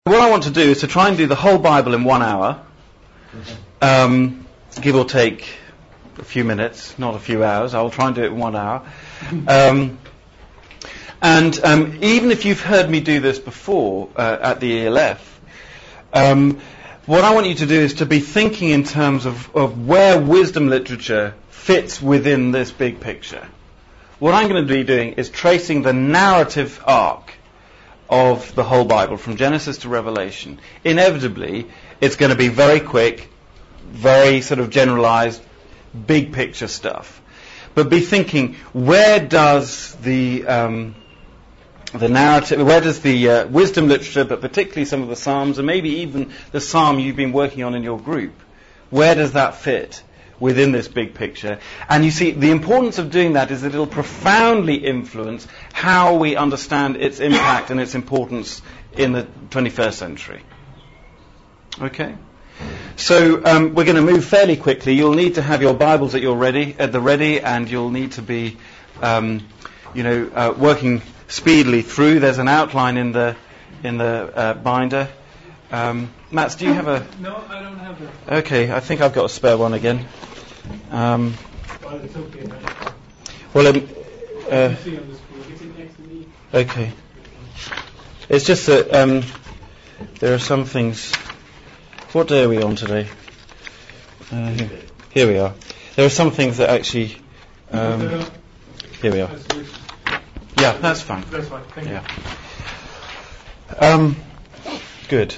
What I want to do is to try and do the whole Bible in 1 hour, give or take a few minutes, not a few hours. I'll try and do it in 1 hour. And even if you've heard me do this before at the ELF, what I want you to do is to be thinking in terms of where wisdom literature fits within this big picture. What I'm going to be doing is tracing the narrative arc of the whole Bible, from Genesis to Revelation. Inevitably, it's going to be very quick, very sort of generalized, big picture stuff. But be thinking, where does the narrative, where does the wisdom literature, but particularly some of the Psalms, and maybe even the Psalm you've been working on in your group, where does that fit within this big picture? And you see, the importance of doing that is that it'll profoundly influence how we understand its impact and its importance in the 21st century. Okay? So we're going to move fairly quickly. You'll need to have your Bibles at the ready, and you'll need to be, working speedily through. There's an outline in the binder. Mats, do you have a? No, I don't have it. Okay, I think I've got a spare one again. Well, it's okay. Well, You see on the screen. It's next to me. okay. It's just that there are some things. What day are we on today? Here we are. There are some things that actually. Here we are. Yeah, that's fine. That's fine. Thank you. Yeah. Good.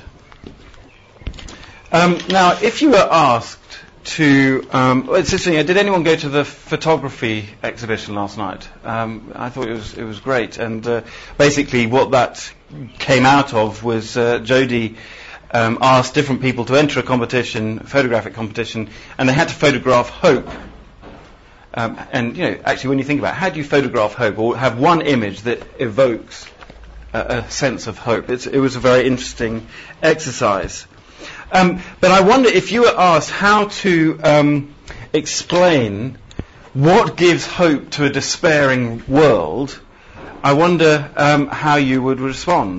Now, if you were asked to, it's interesting. Did anyone go to the photography exhibition last night? I thought it was great, and basically what that came out of was Jody asked different people to enter a competition, photographic competition, and they had to photograph hope. And actually, when you think about it, how do you photograph hope, or have one image that evokes a sense of hope? It was a very interesting exercise. But I wonder if you were asked how to explain what gives hope to a despairing world, I wonder how you would respond.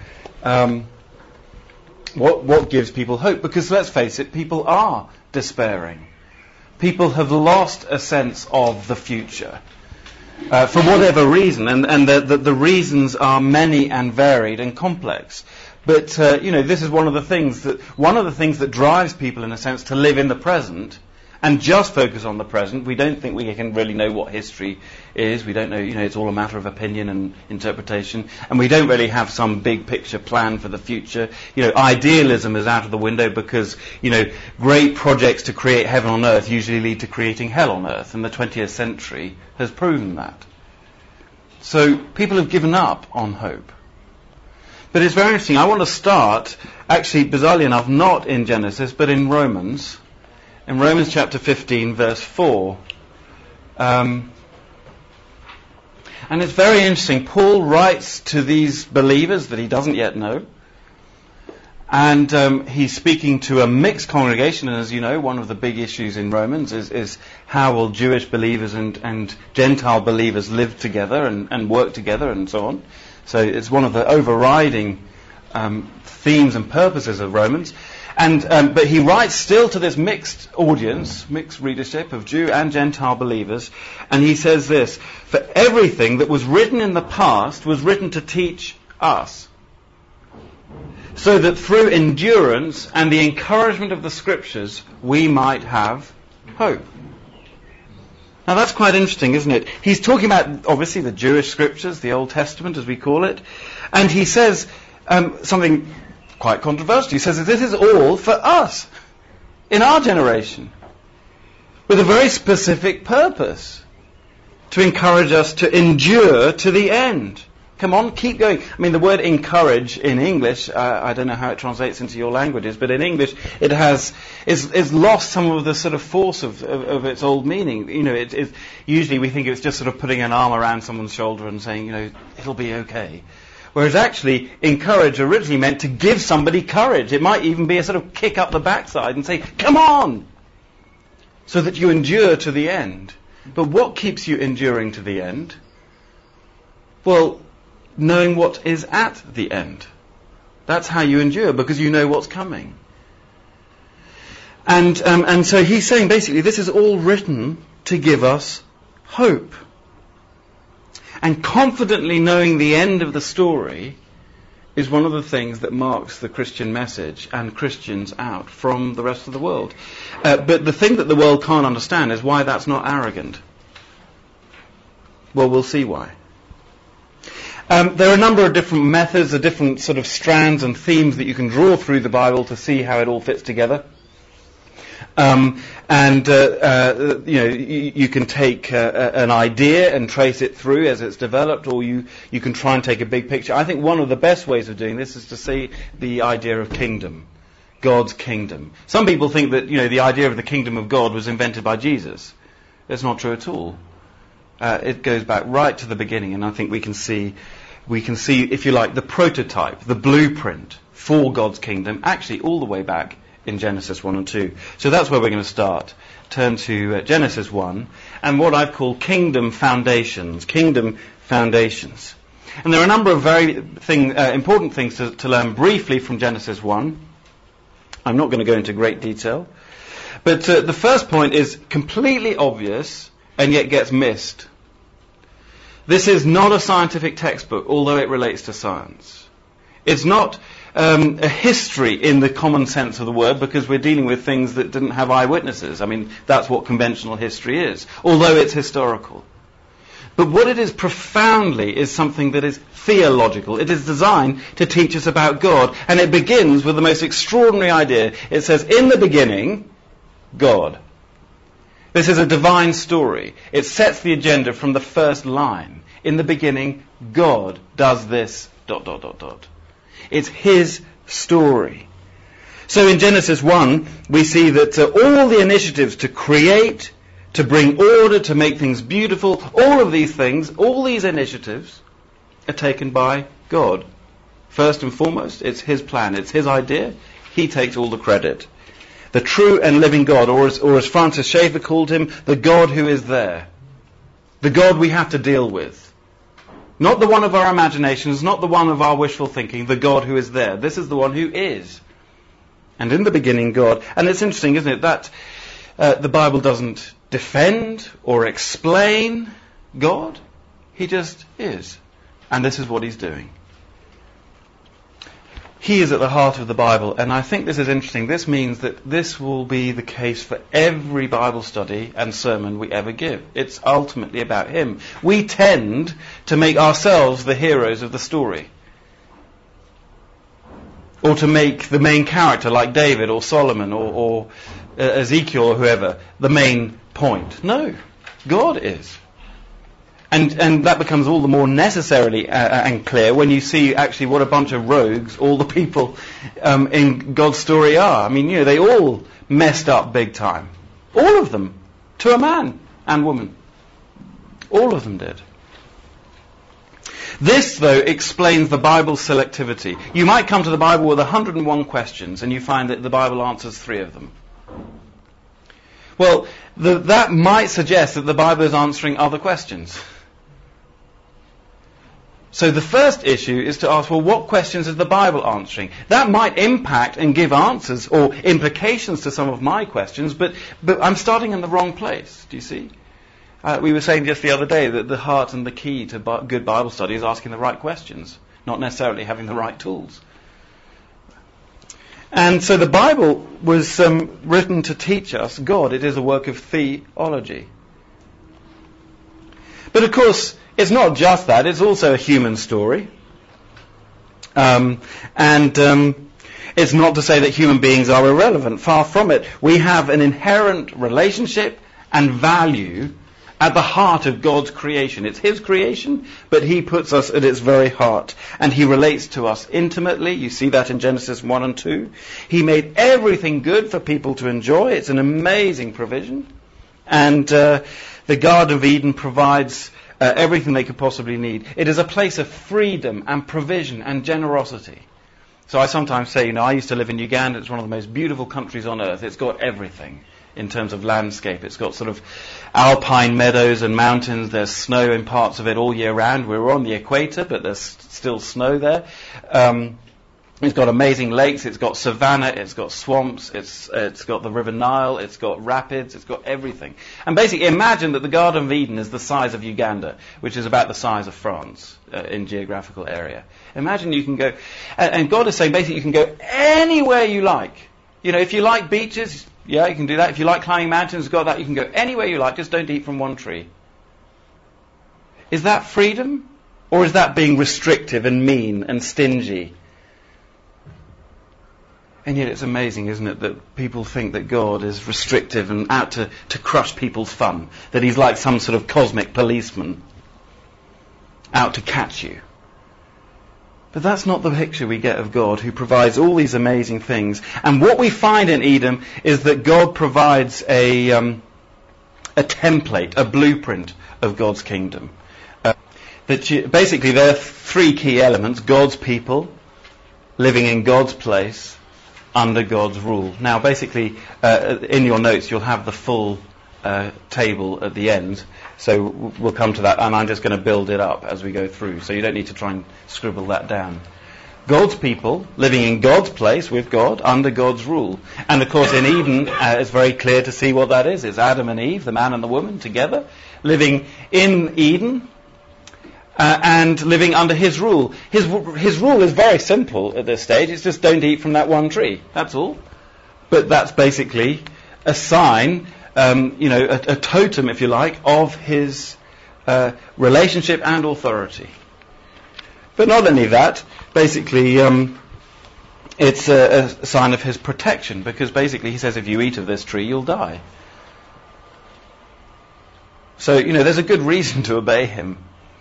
What gives people hope? Because let's face it, people are despairing. People have lost a sense of the future for whatever reason, and the reasons are many and varied and complex. But this is one of the things that drives people, in a sense, to live in the present and just focus on the present. We don't think we can really know what history is. We don't know. It's all a matter of opinion and interpretation, and we don't really have some big picture plan for the future. Idealism is out of the window because great projects to create heaven on earth usually lead to creating hell on earth, and the 20th century has proven that. So people have given up on hope. But it's very interesting. I want to start, actually, bizarrely enough, not in Genesis, but in Romans. In Romans chapter 15, verse 4. And it's very interesting. Paul writes to these believers that he doesn't yet know. And he's speaking to a mixed congregation. And as you know, one of the big issues in Romans is how will Jewish believers and Gentile believers live together and work together and so on. So it's one of the overriding themes and purposes of Romans. But he writes still to this mixed audience, mixed readership of Jew and Gentile believers, and he says this: "For everything that was written in the past was written to teach us, so that through endurance and the encouragement of the Scriptures we might have hope." Now that's quite interesting, isn't it? He's talking about, obviously, the Jewish Scriptures, the Old Testament as we call it, and he says something quite controversial. He says that this is all for us, in our generation, with a very specific purpose, to encourage us to endure to the end. Come on, keep going. I mean, the word encourage in English, I don't know how it translates into your languages, but in English it is lost some of the sort of force of its old meaning. Usually we think it's just sort of putting an arm around someone's shoulder and saying, it'll be okay. Whereas actually, encourage originally meant to give somebody courage. It might even be a sort of kick up the backside and say, come on, so that you endure to the end. But what keeps you enduring to the end? Well, knowing what is at the end. That's how you endure, because you know what's coming. And so he's saying basically this is all written to give us hope. And confidently knowing the end of the story is one of the things that marks the Christian message and Christians out from the rest of the world. But the thing that the world can't understand is why that's not arrogant. Well, we'll see why. There are a number of different methods, of different sort of strands and themes that you can draw through the Bible to see how it all fits together. You can take an idea and trace it through as it's developed, or you can try and take a big picture. I think one of the best ways of doing this is to see the idea of kingdom, God's kingdom. Some people think that the idea of the kingdom of God was invented by Jesus. That's not true at all. It goes back right to the beginning, and I think we can see, if you like, the prototype, the blueprint for God's kingdom, actually all the way back in Genesis 1 and 2. So that's where we're going to start. Turn to Genesis 1 and what I've called kingdom foundations. Kingdom foundations. And there are a number of very important things to learn briefly from Genesis 1. I'm not going to go into great detail. But the first point is completely obvious and yet gets missed. This is not a scientific textbook, although it relates to science. It's not a history in the common sense of the word, because we're dealing with things that didn't have eyewitnesses. I mean, that's what conventional history is, although it's historical. But what it is profoundly is something that is theological. It is designed to teach us about God, and it begins with the most extraordinary idea. It says, in the beginning, God. This is a divine story. It sets the agenda from the first line. In the beginning, God does this, ... It's his story. So in Genesis 1, we see that all the initiatives to create, to bring order, to make things beautiful, all of these things, all these initiatives are taken by God. First and foremost, it's his plan, it's his idea. He takes all the credit. The true and living God, or as Francis Schaeffer called him, the God who is there. The God we have to deal with. Not the one of our imaginations, not the one of our wishful thinking, the God who is there. This is the one who is. And in the beginning, God. And it's interesting, isn't it, that the Bible doesn't defend or explain God. He just is. And this is what he's doing. He is at the heart of the Bible, and I think this is interesting. This means that this will be the case for every Bible study and sermon we ever give. It's ultimately about him. We tend to make ourselves the heroes of the story, or to make the main character, like David or Solomon or Ezekiel or whoever, the main point. No, God is. And that becomes all the more necessarily and clear when you see actually what a bunch of rogues all the people in God's story are. I mean, they all messed up big time. All of them. To a man and woman. All of them did. This, though, explains the Bible's selectivity. You might come to the Bible with 101 questions and you find that the Bible answers 3 of them. Well, that might suggest that the Bible is answering other questions. So the first issue is to ask, well, what questions is the Bible answering? That might impact and give answers or implications to some of my questions, but I'm starting in the wrong place. Do you see? We were saying just the other day that the heart and the key to good Bible study is asking the right questions, not necessarily having the right tools. And so the Bible was written to teach us God. It is a work of theology. But of course, it's not just that. It's also a human story. It's not to say that human beings are irrelevant. Far from it. We have an inherent relationship and value at the heart of God's creation. It's his creation, but he puts us at its very heart. And he relates to us intimately. You see that in Genesis 1 and 2. He made everything good for people to enjoy. It's an amazing provision. And the Garden of Eden provides everything they could possibly need. It is a place of freedom and provision and generosity. So I sometimes say, I used to live in Uganda. It's one of the most beautiful countries on earth. It's got everything in terms of landscape. It's got sort of alpine meadows and mountains. There's snow in parts of it all year round. We're on the equator, but there's still snow there. It's got amazing lakes, it's got savanna, it's got swamps, it's got the River Nile, it's got rapids, it's got everything. And basically imagine that the Garden of Eden is the size of Uganda, which is about the size of France in geographical area. Imagine you can go, and God is saying basically you can go anywhere you like. You know, if you like beaches, yeah, you can do that. If you like climbing mountains, got that, you can go anywhere you like, just don't eat from one tree. Is that freedom? Or is that being restrictive and mean and stingy? And yet it's amazing, isn't it, that people think that God is restrictive and out to crush people's fun. That he's like some sort of cosmic policeman out to catch you. But that's not the picture we get of God, who provides all these amazing things. And what we find in Eden is that God provides a template, a blueprint of God's kingdom. Basically there are three key elements: God's people, living in God's place, under God's rule. Now, basically, in your notes, you'll have the full table at the end. So we'll come to that, and I'm just going to build it up as we go through. So you don't need to try and scribble that down. God's people, living in God's place with God, under God's rule. And of course, in Eden, it's very clear to see what that is. It's Adam and Eve, the man and the woman, together, living in Eden, and living under his rule. His rule is very simple at this stage. It's just don't eat from that one tree. That's all. But that's basically a sign, a totem, if you like, of his relationship and authority. But not only that, basically it's a sign of his protection, because basically he says if you eat of this tree, you'll die. So, there's a good reason to obey him.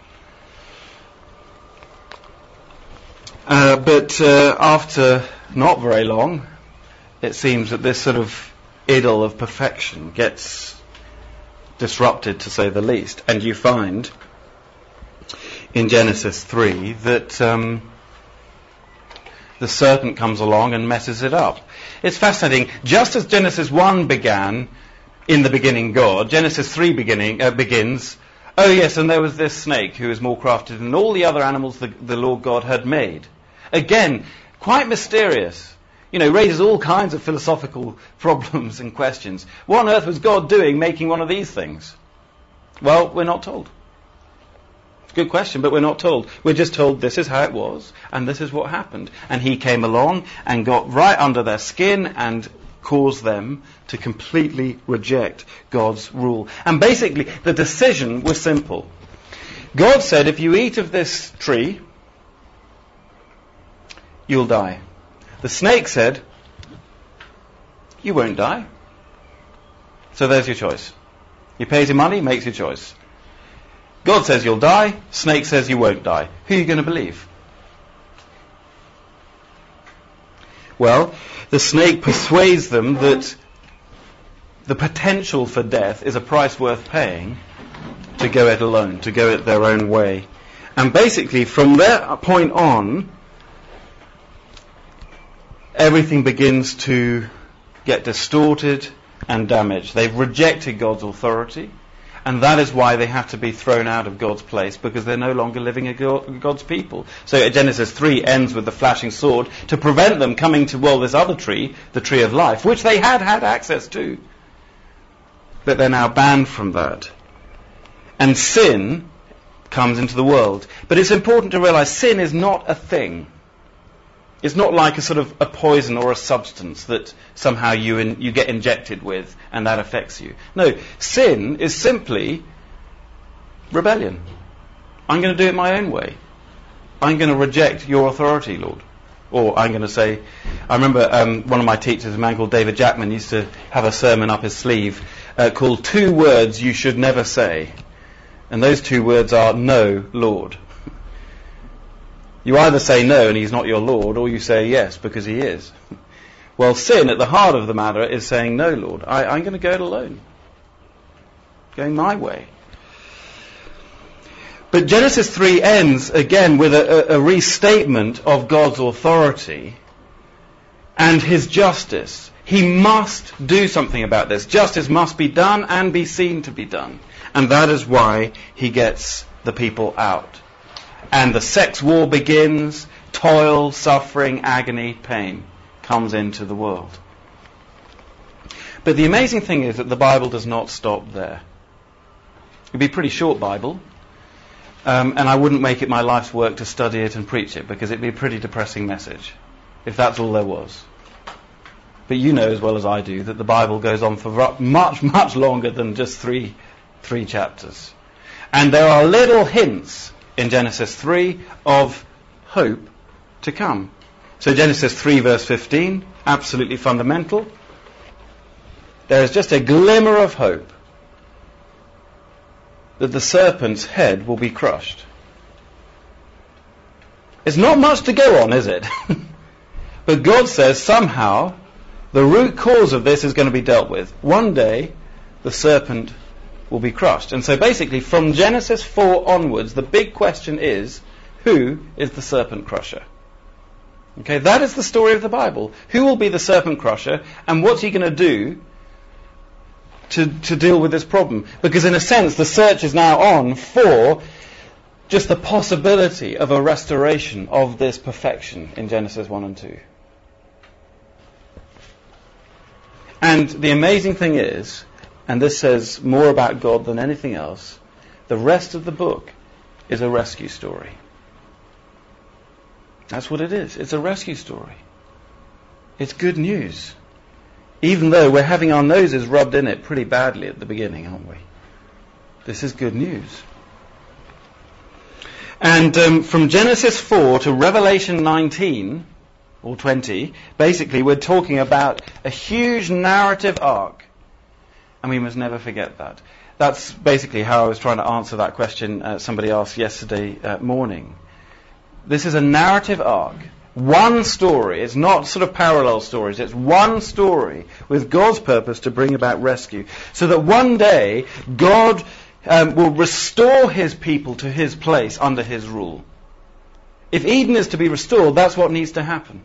But after not very long, it seems that this sort of idyll of perfection gets disrupted, to say the least. And you find in Genesis 3 that the serpent comes along and messes it up. It's fascinating. Just as Genesis 1 began, in the beginning God, Genesis 3 begins, oh yes, and there was this snake who was more crafty than all the other animals the Lord God had made. Again, quite mysterious. Raises all kinds of philosophical problems and questions. What on earth was God doing making one of these things? Well, we're not told. It's a good question, but we're not told. We're just told this is how it was, and this is what happened. And he came along and got right under their skin and caused them to completely reject God's rule. And basically, the decision was simple. God said, if you eat of this tree, you'll die. The snake said, you won't die. So there's your choice. He pays your money, makes your choice. God says you'll die, snake says you won't die. Who are you going to believe? Well, the snake persuades them that the potential for death is a price worth paying to go it alone, to go it their own way. And basically, from that point on, everything begins to get distorted and damaged. They've rejected God's authority, and that is why they have to be thrown out of God's place, because they're no longer living as God's people. So Genesis 3 ends with the flashing sword to prevent them coming to, this other tree, the tree of life, which they had access to. But they're now banned from that. And sin comes into the world. But it's important to realize sin is not a thing. It's not like a poison or a substance that somehow you get injected with and that affects you. No, sin is simply rebellion. I'm going to do it my own way. I'm going to reject your authority, Lord. Or I'm going to say, I remember one of my teachers, a man called David Jackman, used to have a sermon up his sleeve called 2 Words You Should Never Say. And those 2 words are, no, Lord. You either say no and he's not your Lord, or you say yes because he is. Well, sin at the heart of the matter is saying, no, Lord, I'm going to go it alone. Going my way. But Genesis 3 ends again with a restatement of God's authority and his justice. He must do something about this. Justice must be done and be seen to be done. And that is why he gets the people out. And the sex war begins toil, suffering, agony, pain comes into the world. But the amazing thing is that the Bible does not stop there. It'd be a pretty short Bible, and I wouldn't make it my life's work to study it and preach it, because it'd be a pretty depressing message if that's all there was. But you know as well as I do that the Bible goes on for much, much longer than just three chapters. And there are little hints in Genesis 3 of hope to come. So Genesis 3 verse 15, absolutely fundamental. There is just a glimmer of hope that the serpent's head will be crushed. It's not much to go on, is it? But God says somehow the root cause of this is going to be dealt with. One day the serpent will be crushed. And so basically from Genesis 4 onwards, the big question is, who is the serpent crusher? Okay, that is the story of the Bible. Who will be the serpent crusher, and what's he going to do to deal with this problem? Because in a sense the search is now on for just the possibility of a restoration of this perfection in Genesis 1 and 2. And the amazing thing is, and this says more about God than anything else, the rest of the book is a rescue story. That's what it is. It's a rescue story. It's good news. Even though we're having our noses rubbed in it pretty badly at the beginning, aren't we? This is good news. And from Genesis 4 to Revelation 19, or 20, basically we're talking about a huge narrative arc. And we must never forget that. That's basically how I was trying to answer that question somebody asked yesterday morning. This is a narrative arc. One story. It's not sort of parallel stories. It's one story with God's purpose to bring about rescue. So that one day God will restore his people to his place under his rule. If Eden is to be restored, that's what needs to happen.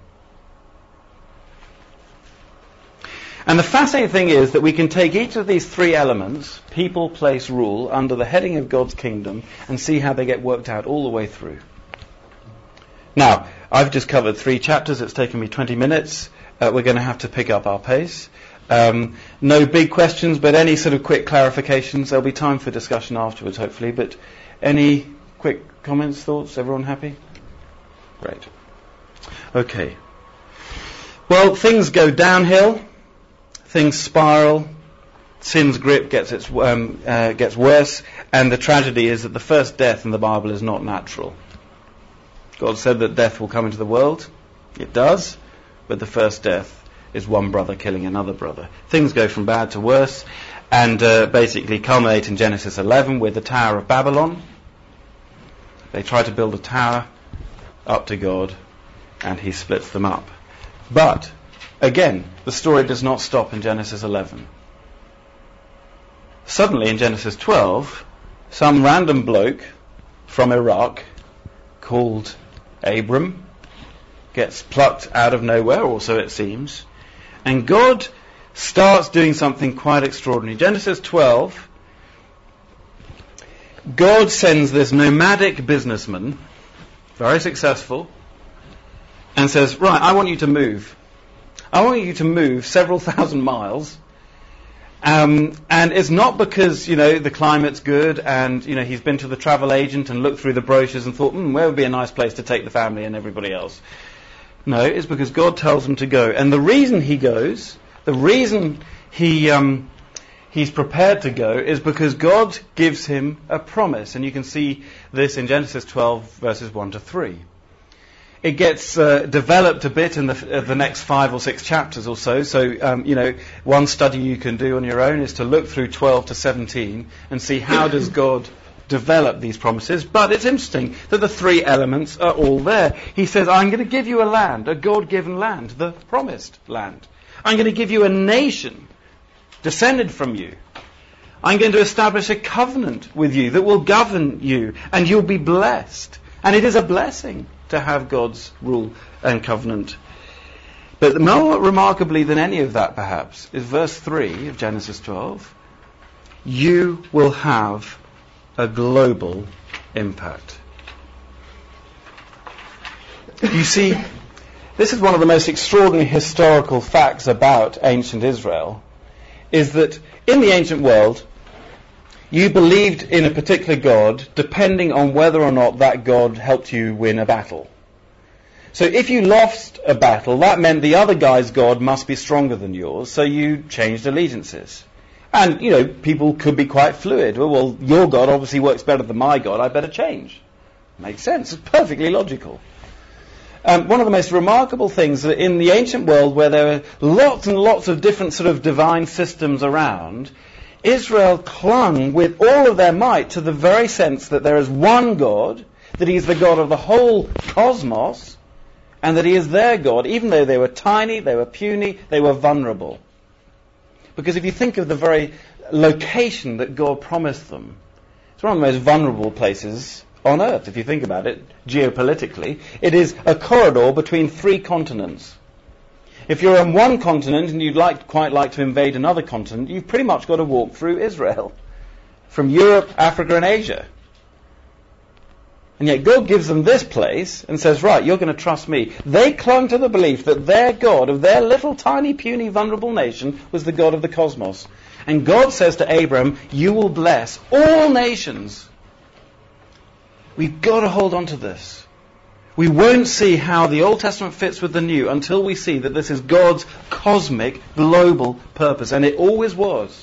And the fascinating thing is that we can take each of these three elements, people, place, rule, under the heading of God's kingdom and see how they get worked out all the way through. Now, I've just covered 3 chapters. It's taken me 20 minutes. We're going to have to pick up our pace. No big questions, but any sort of quick clarifications. There'll be time for discussion afterwards, hopefully. But any quick comments, thoughts? Everyone happy? Great. Okay. Well, things go downhill. Things spiral. Sin's grip gets worse. And the tragedy is that the first death in the Bible is not natural. God said that death will come into the world. It does. But the first death is one brother killing another brother. Things go from bad to worse, and basically culminate in Genesis 11 with the Tower of Babylon. They try to build a tower up to God, and he splits them up. But, again, the story does not stop in Genesis 11. Suddenly, in Genesis 12, some random bloke from Iraq called Abram gets plucked out of nowhere, or so it seems, and God starts doing something quite extraordinary. Genesis 12, God sends this nomadic businessman, very successful, and says, right, I want you to move. I want you to move several thousand miles. And it's not because, the climate's good and, he's been to the travel agent and looked through the brochures and thought, where would be a nice place to take the family and everybody else. No, it's because God tells him to go. And the reason he goes, the reason he's prepared to go is because God gives him a promise. And you can see this in Genesis 12, verses 1 to 3. It gets developed a bit in the next 5 or 6 chapters or so. So, one study you can do on your own is to look through 12 to 17 and see how does God develop these promises. But it's interesting that the 3 elements are all there. He says, I'm going to give you a land, a God-given land, the promised land. I'm going to give you a nation descended from you. I'm going to establish a covenant with you that will govern you, and you'll be blessed. And it is a blessing to have God's rule and covenant. But more remarkably than any of that, perhaps, is verse 3 of Genesis 12. You will have a global impact. You see, this is one of the most extraordinary historical facts about ancient Israel, is that in the ancient world, you believed in a particular god depending on whether or not that god helped you win a battle. So if you lost a battle, that meant the other guy's god must be stronger than yours, so you changed allegiances. And, people could be quite fluid. Well, your god obviously works better than my god, I better change. Makes sense. It's perfectly logical. One of the most remarkable things that in the ancient world, where there were lots and lots of different sort of divine systems around, Israel clung with all of their might to the very sense that there is one God, that he is the God of the whole cosmos, and that he is their God, even though they were tiny, they were puny, they were vulnerable. Because if you think of the very location that God promised them, it's one of the most vulnerable places on earth, if you think about it, geopolitically. It is a corridor between 3 continents. If you're on one continent and you'd quite like to invade another continent, you've pretty much got to walk through Israel, from Europe, Africa and Asia. And yet God gives them this place and says, right, you're going to trust me. They clung to the belief that their God, of their little tiny, puny, vulnerable nation, was the God of the cosmos. And God says to Abraham, you will bless all nations. We've got to hold on to this. We won't see how the Old Testament fits with the New until we see that this is God's cosmic, global purpose. And it always was.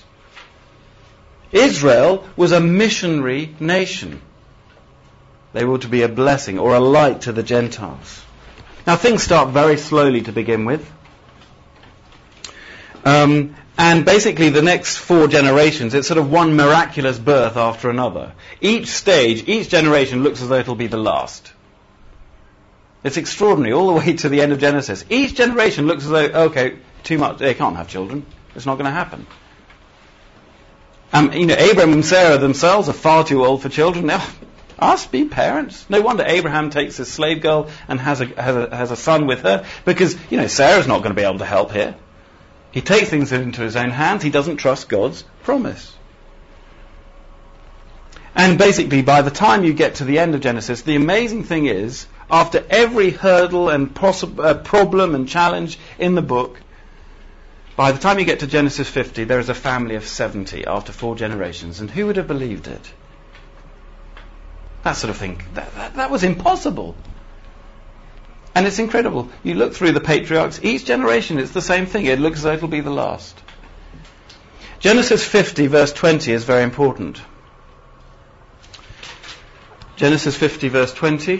Israel was a missionary nation. They were to be a blessing or a light to the Gentiles. Now things start very slowly to begin with. And basically the next 4 generations, it's sort of one miraculous birth after another. Each stage, each generation looks as though it'll be the last. It's extraordinary, all the way to the end of Genesis. Each generation looks as though, okay, too much, they can't have children. It's not going to happen. Abraham and Sarah themselves are far too old for children. Now, us be parents. No wonder Abraham takes his slave girl and has a son with her, because, Sarah's not going to be able to help here. He takes things into his own hands. He doesn't trust God's promise. And basically, by the time you get to the end of Genesis, the amazing thing is, after every hurdle and problem and challenge in the book, by the time you get to Genesis 50, there is a family of 70 after 4 generations. And who would have believed it? That sort of thing. That was impossible. And it's incredible. You look through the patriarchs, each generation it's the same thing. It looks as though it'll be the last. Genesis 50 verse 20 is very important. Genesis 50 verse 20.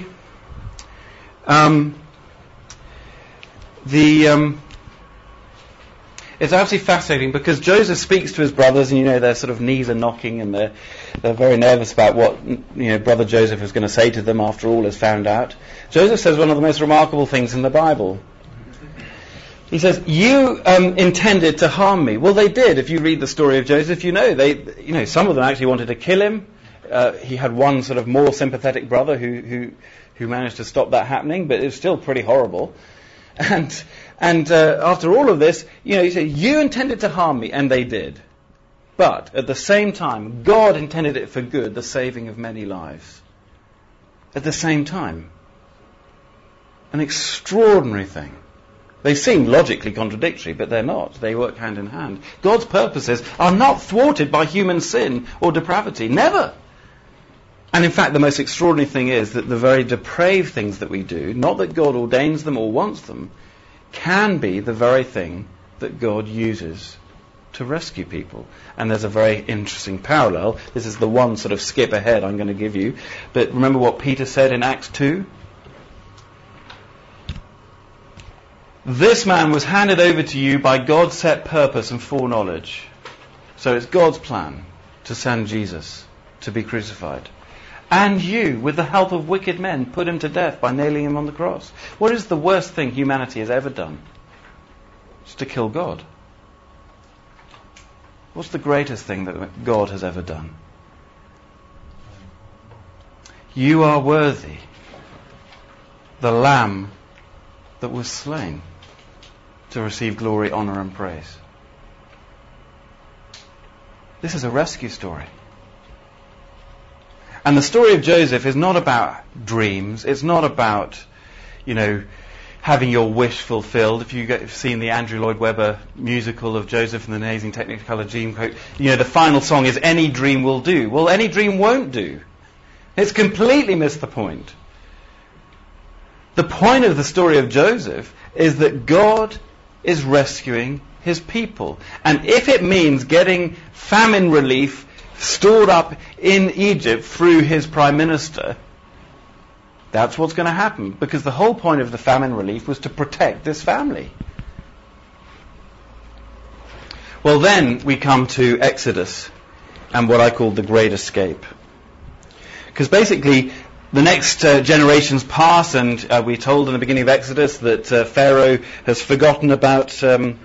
It's absolutely fascinating because Joseph speaks to his brothers, and their sort of knees are knocking, and they're very nervous about what brother Joseph is going to say to them after all is found out. Joseph says one of the most remarkable things in the Bible. He says, "You intended to harm me." Well, they did. If you read the story of Joseph, some of them actually wanted to kill him. He had one sort of more sympathetic brother who managed to stop that happening, but it was still pretty horrible. And after all of this, he said, you intended to harm me, and they did. But at the same time, God intended it for good, the saving of many lives. At the same time. An extraordinary thing. They seem logically contradictory, but they're not. They work hand in hand. God's purposes are not thwarted by human sin or depravity. Never. And in fact, the most extraordinary thing is that the very depraved things that we do, not that God ordains them or wants them, can be the very thing that God uses to rescue people. And there's a very interesting parallel. This is the one sort of skip ahead I'm going to give you. But remember what Peter said in Acts 2? This man was handed over to you by God's set purpose and foreknowledge. So it's God's plan to send Jesus to be crucified. And you, with the help of wicked men, put him to death by nailing him on the cross. What is the worst thing humanity has ever done? It's to kill God. What's the greatest thing that God has ever done? You are worthy, the Lamb that was slain, to receive glory, honor and praise. This is a rescue story. And the story of Joseph is not about dreams. It's not about, having your wish fulfilled. If you've seen the Andrew Lloyd Webber musical of Joseph and the Amazing Technicolor Dreamcoat, the final song is "Any Dream Will Do." Well, any dream won't do. It's completely missed the point. The point of the story of Joseph is that God is rescuing his people. And if it means getting famine relief stored up in Egypt through his prime minister, that's what's going to happen, because the whole point of the famine relief was to protect this family. Well, then we come to Exodus and what I call the Great Escape. Because basically, the next generations pass, and we're told in the beginning of Exodus that Pharaoh has forgotten about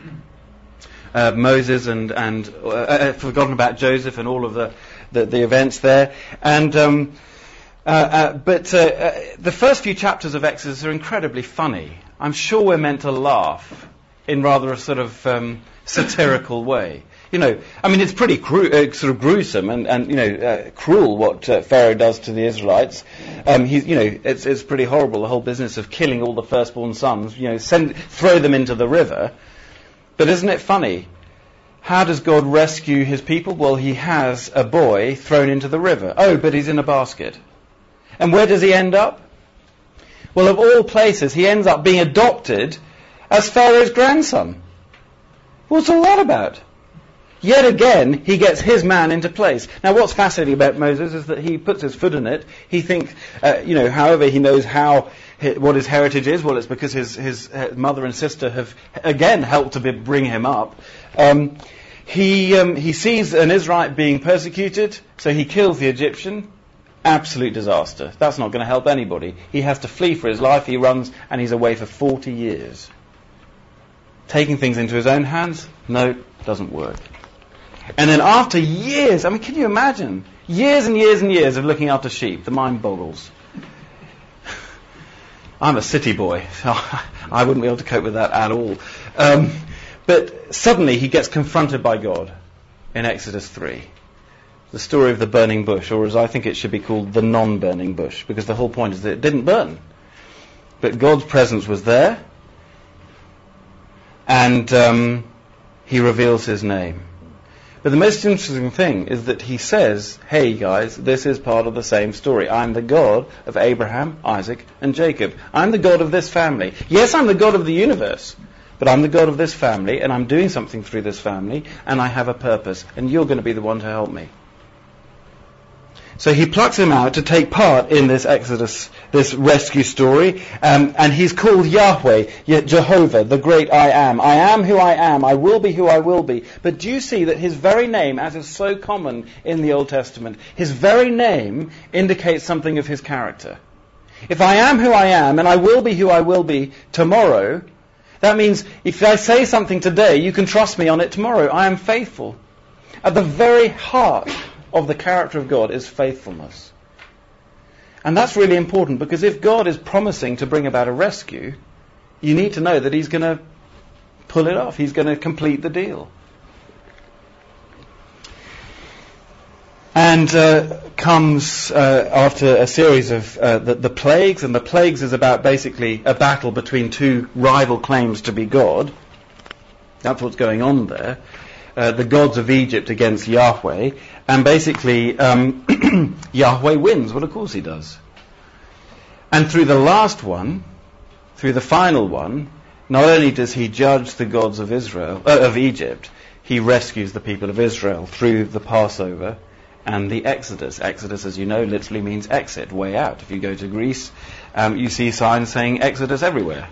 Moses and forgotten about Joseph and all of the events there. And but the first few chapters of Exodus are incredibly funny. I'm sure we're meant to laugh in rather a sort of satirical way. It's pretty sort of gruesome and cruel what Pharaoh does to the Israelites. It's pretty horrible, the whole business of killing all the firstborn sons. Throw them into the river. But isn't it funny? How does God rescue his people? Well, he has a boy thrown into the river. Oh, but he's in a basket. And where does he end up? Well, of all places, he ends up being adopted as Pharaoh's grandson. What's all that about? Yet again, he gets his man into place. Now, what's fascinating about Moses is that he puts his foot in it. He thinks, however he knows what his heritage is. Well, it's because his mother and sister have, again, helped to bring him up. He sees an Israelite being persecuted, so he kills the Egyptian. Absolute disaster. That's not going to help anybody. He has to flee for his life. He runs, and he's away for 40 years. Taking things into his own hands? No, doesn't work. And then after years, can you imagine? Years and years and years of looking after sheep. The mind boggles. I'm a city boy, so I wouldn't be able to cope with that at all. But suddenly he gets confronted by God in Exodus 3. The story of the burning bush, or as I think it should be called, the non-burning bush, because the whole point is that it didn't burn. But God's presence was there, and he reveals his name. But the most interesting thing is that he says, hey guys, this is part of the same story. I'm the God of Abraham, Isaac, and Jacob. I'm the God of this family. Yes, I'm the God of the universe, but I'm the God of this family, and I'm doing something through this family, and I have a purpose, and you're going to be the one to help me. So he plucks him out to take part in this Exodus, this rescue story, and he's called Yahweh, Jehovah, the great I am. I am who I am. I will be who I will be. But do you see that his very name, as is so common in the Old Testament, his very name indicates something of his character. If I am who I am, and I will be who I will be tomorrow, that means if I say something today, you can trust me on it tomorrow. I am faithful. At the very heart of the character of God is faithfulness. And that's really important, because if God is promising to bring about a rescue, you need to know that he's going to pull it off. He's going to complete the deal. And comes after a series of the plagues, and the plagues is about basically a battle between two rival claims to be God. That's what's going on there. The gods of Egypt against Yahweh, and basically Yahweh wins. Well, of course he does. And through the last one, through the final one, not only does he judge the gods of of Egypt, he rescues the people of Israel through the Passover and the Exodus. Exodus, as you know, literally means exit, way out. If you go to Greece, you see signs saying Exodus everywhere.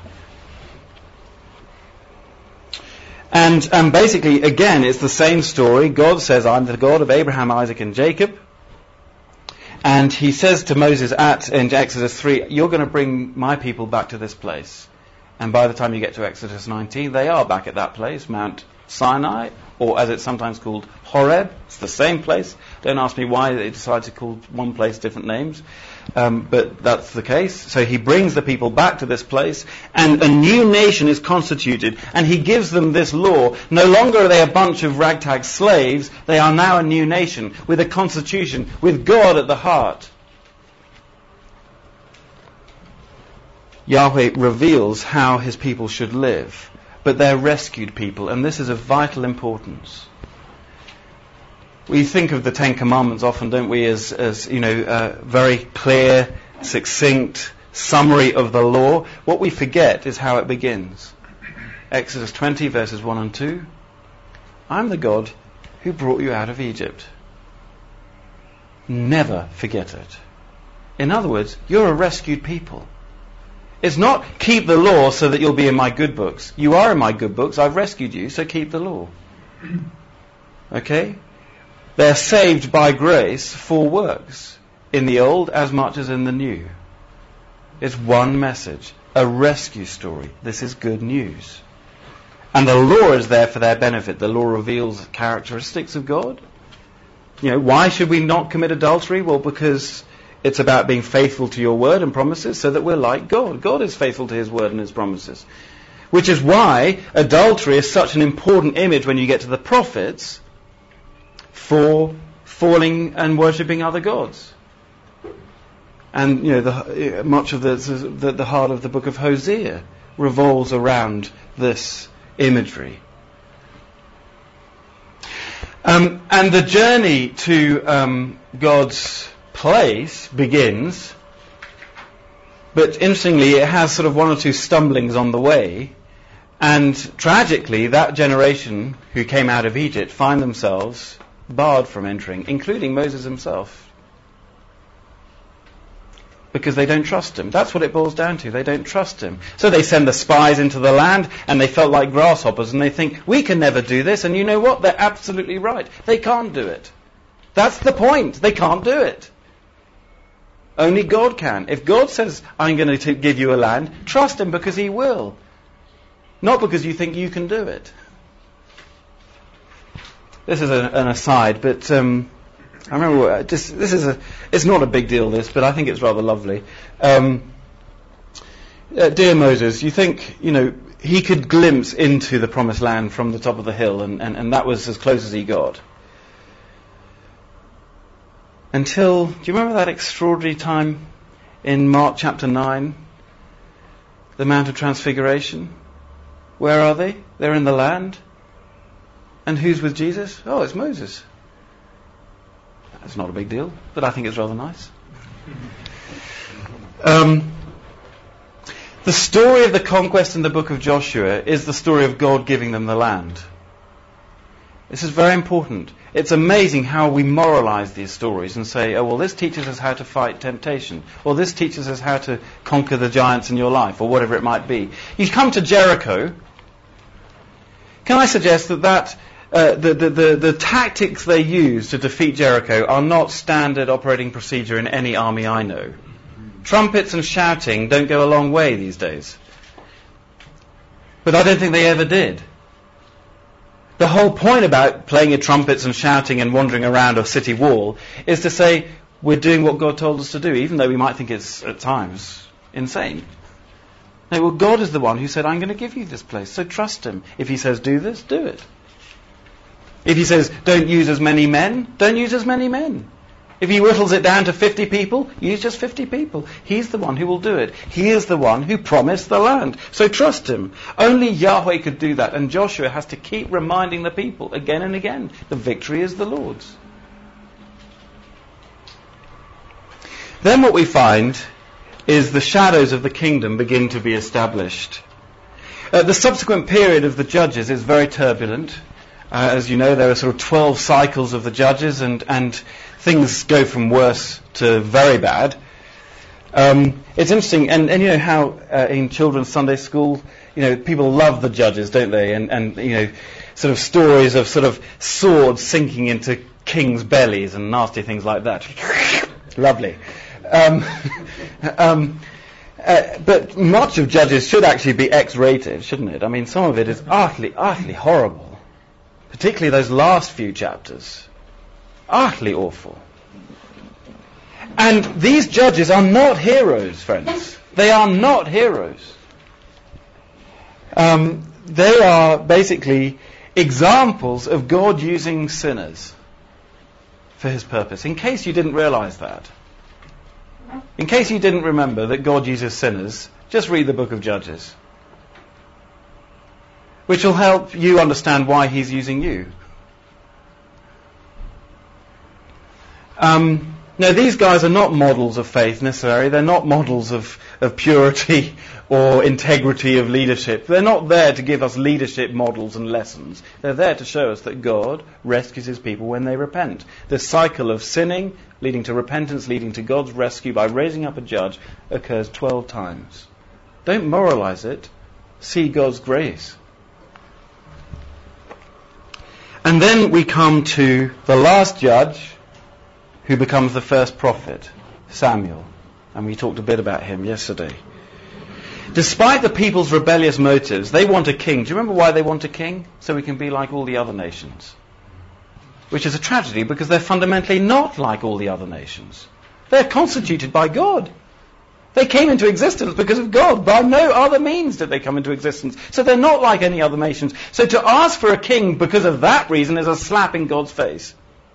And basically, again, it's the same story. God says, I'm the God of Abraham, Isaac, and Jacob. And he says to Moses in Exodus 3, you're going to bring my people back to this place. And by the time you get to Exodus 19, they are back at that place, Mount Sinai, or as it's sometimes called, Horeb. It's the same place. Don't ask me why they decided to call one place different names. But that's the case. So he brings the people back to this place, and a new nation is constituted, and he gives them this law. No longer are they a bunch of ragtag slaves. They are now a new nation with a constitution, with God at the heart. Yahweh reveals how his people should live, but they're rescued people, and this is of vital importance. We think of the Ten Commandments often, don't we, as very clear, succinct summary of the law. What we forget is how it begins. Exodus 20, verses 1 and 2. I'm the God who brought you out of Egypt. Never forget it. In other words, you're a rescued people. It's not keep the law so that you'll be in my good books. You are in my good books. I've rescued you, so keep the law. Okay? They're saved by grace for works, in the old as much as in the new. It's one message, a rescue story. This is good news. And the law is there for their benefit. The law reveals characteristics of God. Why should we not commit adultery? Well, because it's about being faithful to your word and promises so that we're like God. God is faithful to his word and his promises. Which is why adultery is such an important image when you get to the prophets for falling and worshipping other gods. And much of the heart of the book of Hosea revolves around this imagery. And the journey to God's place begins, but interestingly it has sort of one or two stumblings on the way, and tragically that generation who came out of Egypt find themselves barred from entering, including Moses himself. Because they don't trust him. That's what it boils down to. They don't trust him. So they send the spies into the land, and they felt like grasshoppers, and they think, we can never do this. And you know what? They're absolutely right. They can't do it. That's the point. They can't do it. Only God can. If God says, I'm going to give you a land, trust him because he will. Not because you think you can do it. This is an aside, but I remember it's not a big deal, this, but I think it's rather lovely. Dear Moses, you think, he could glimpse into the promised land from the top of the hill, and that was as close as he got. Until, do you remember that extraordinary time in Mark chapter 9? The Mount of Transfiguration? Where are they? They're in the land. And who's with Jesus? Oh, it's Moses. That's not a big deal, but I think it's rather nice. The story of the conquest in the book of Joshua is the story of God giving them the land. This is very important. It's amazing how we moralize these stories and say, oh, well, this teaches us how to fight temptation, or this teaches us how to conquer the giants in your life, or whatever it might be. You come to Jericho. Can I suggest that the tactics they use to defeat Jericho are not standard operating procedure in any army I know. Trumpets and shouting don't go a long way these days. But I don't think they ever did. The whole point about playing your trumpets and shouting and wandering around a city wall is to say we're doing what God told us to do, even though we might think it's at times insane. No, well, God is the one who said, I'm going to give you this place, so trust him. If he says do this, do it. If he says don't use as many men, don't use as many men. If he whittles it down to 50 people, use just 50 people. He's the one who will do it. He is the one who promised the land. So trust him. Only Yahweh could do that. And Joshua has to keep reminding the people again and again, the victory is the Lord's. Then what we find is the shadows of the kingdom begin to be established. The subsequent period of the judges is very turbulent. As you know, there are sort of 12 cycles of the judges, and things go from worse to very bad. It's interesting, and you know how in children's Sunday school, people love the judges, don't they? And sort of stories of sort of swords sinking into kings' bellies and nasty things like that. Lovely. But much of Judges should actually be X-rated, shouldn't it? I mean, some of it is utterly horrible. Particularly those last few chapters. Utterly awful. And these judges are not heroes, friends. They are not heroes. They are basically examples of God using sinners for his purpose, in case you didn't realize that. In case you didn't remember that God uses sinners, just read the book of Judges, which will help you understand why he's using you. Now, these guys are not models of faith necessarily. They're not models of purity or integrity of leadership. They're not there to give us leadership models and lessons. They're there to show us that God rescues his people when they repent. This cycle of sinning, leading to repentance, leading to God's rescue by raising up a judge, occurs 12 times. Don't moralize it. See God's grace. And then we come to the last judge, who becomes the first prophet, Samuel. And we talked a bit about him yesterday. Despite the people's rebellious motives, they want a king. Do you remember why they want a king? So we can be like all the other nations. Which is a tragedy, because they're fundamentally not like all the other nations. They're constituted by God. They came into existence because of God. By no other means did they come into existence. So they're not like any other nations. So to ask for a king because of that reason is a slap in God's face.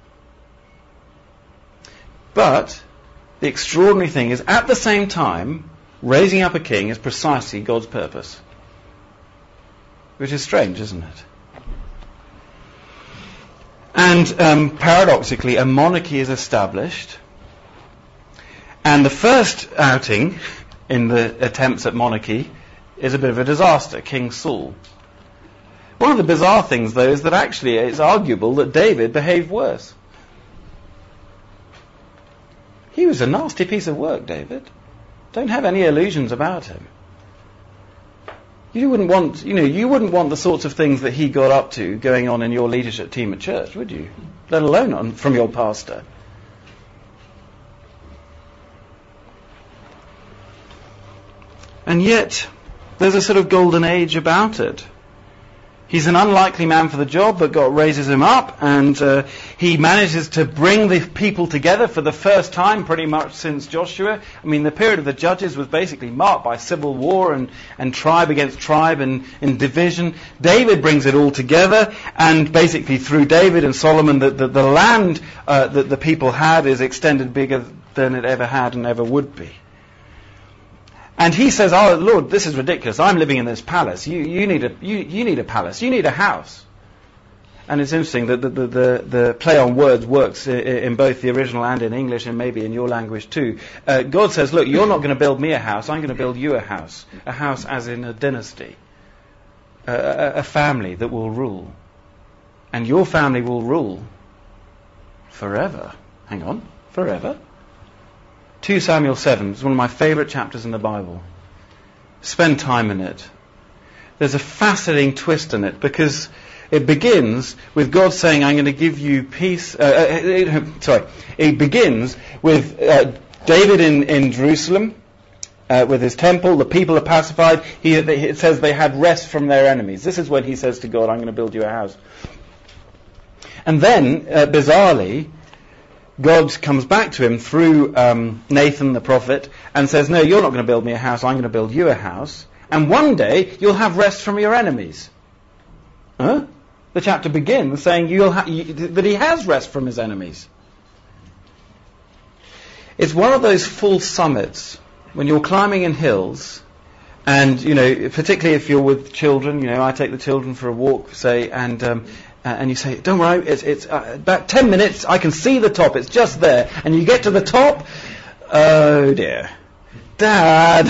But the extraordinary thing is, at the same time, raising up a king is precisely God's purpose. Which is strange, isn't it? And paradoxically, a monarchy is established. And the first outing in the attempts at monarchy is a bit of a disaster, King Saul. One of the bizarre things, though, is that actually it's arguable that David behaved worse. He was a nasty piece of work, David. Don't have any illusions about him. You wouldn't want the sorts of things that he got up to going on in your leadership team at church, would you? Let alone from your pastor. And yet, there's a sort of golden age about it. He's an unlikely man for the job, but God raises him up, and he manages to bring the people together for the first time pretty much since Joshua. I mean, the period of the Judges was basically marked by civil war and tribe against tribe and division. David brings it all together, and basically through David and Solomon, the land that the people had is extended bigger than it ever had and ever would be. And he says, "Oh Lord, this is ridiculous. I'm living in this palace. You need a palace. You need a house." And it's interesting that the play on words works in both the original and in English, and maybe in your language too. God says, "Look, you're not going to build me a house. I'm going to build you a house as in a dynasty, a family that will rule, and your family will rule forever." Hang on, forever. 2 Samuel 7 is one of my favourite chapters in the Bible. Spend time in it. There's a fascinating twist in it, because it begins with God saying, "I'm going to give you peace." It begins with David in Jerusalem with his temple. The people are pacified. It says they had rest from their enemies. This is when he says to God, "I'm going to build you a house." And then, bizarrely, God comes back to him through Nathan the prophet and says, "No, you're not going to build me a house, I'm going to build you a house. And one day you'll have rest from your enemies." Huh? The chapter begins saying that he has rest from his enemies. It's one of those false summits when you're climbing in hills, and particularly if you're with children. I take the children for a walk, say, and you say, "Don't worry, it's about 10 minutes, I can see the top, it's just there." And you get to the top, "Oh dear, Dad,"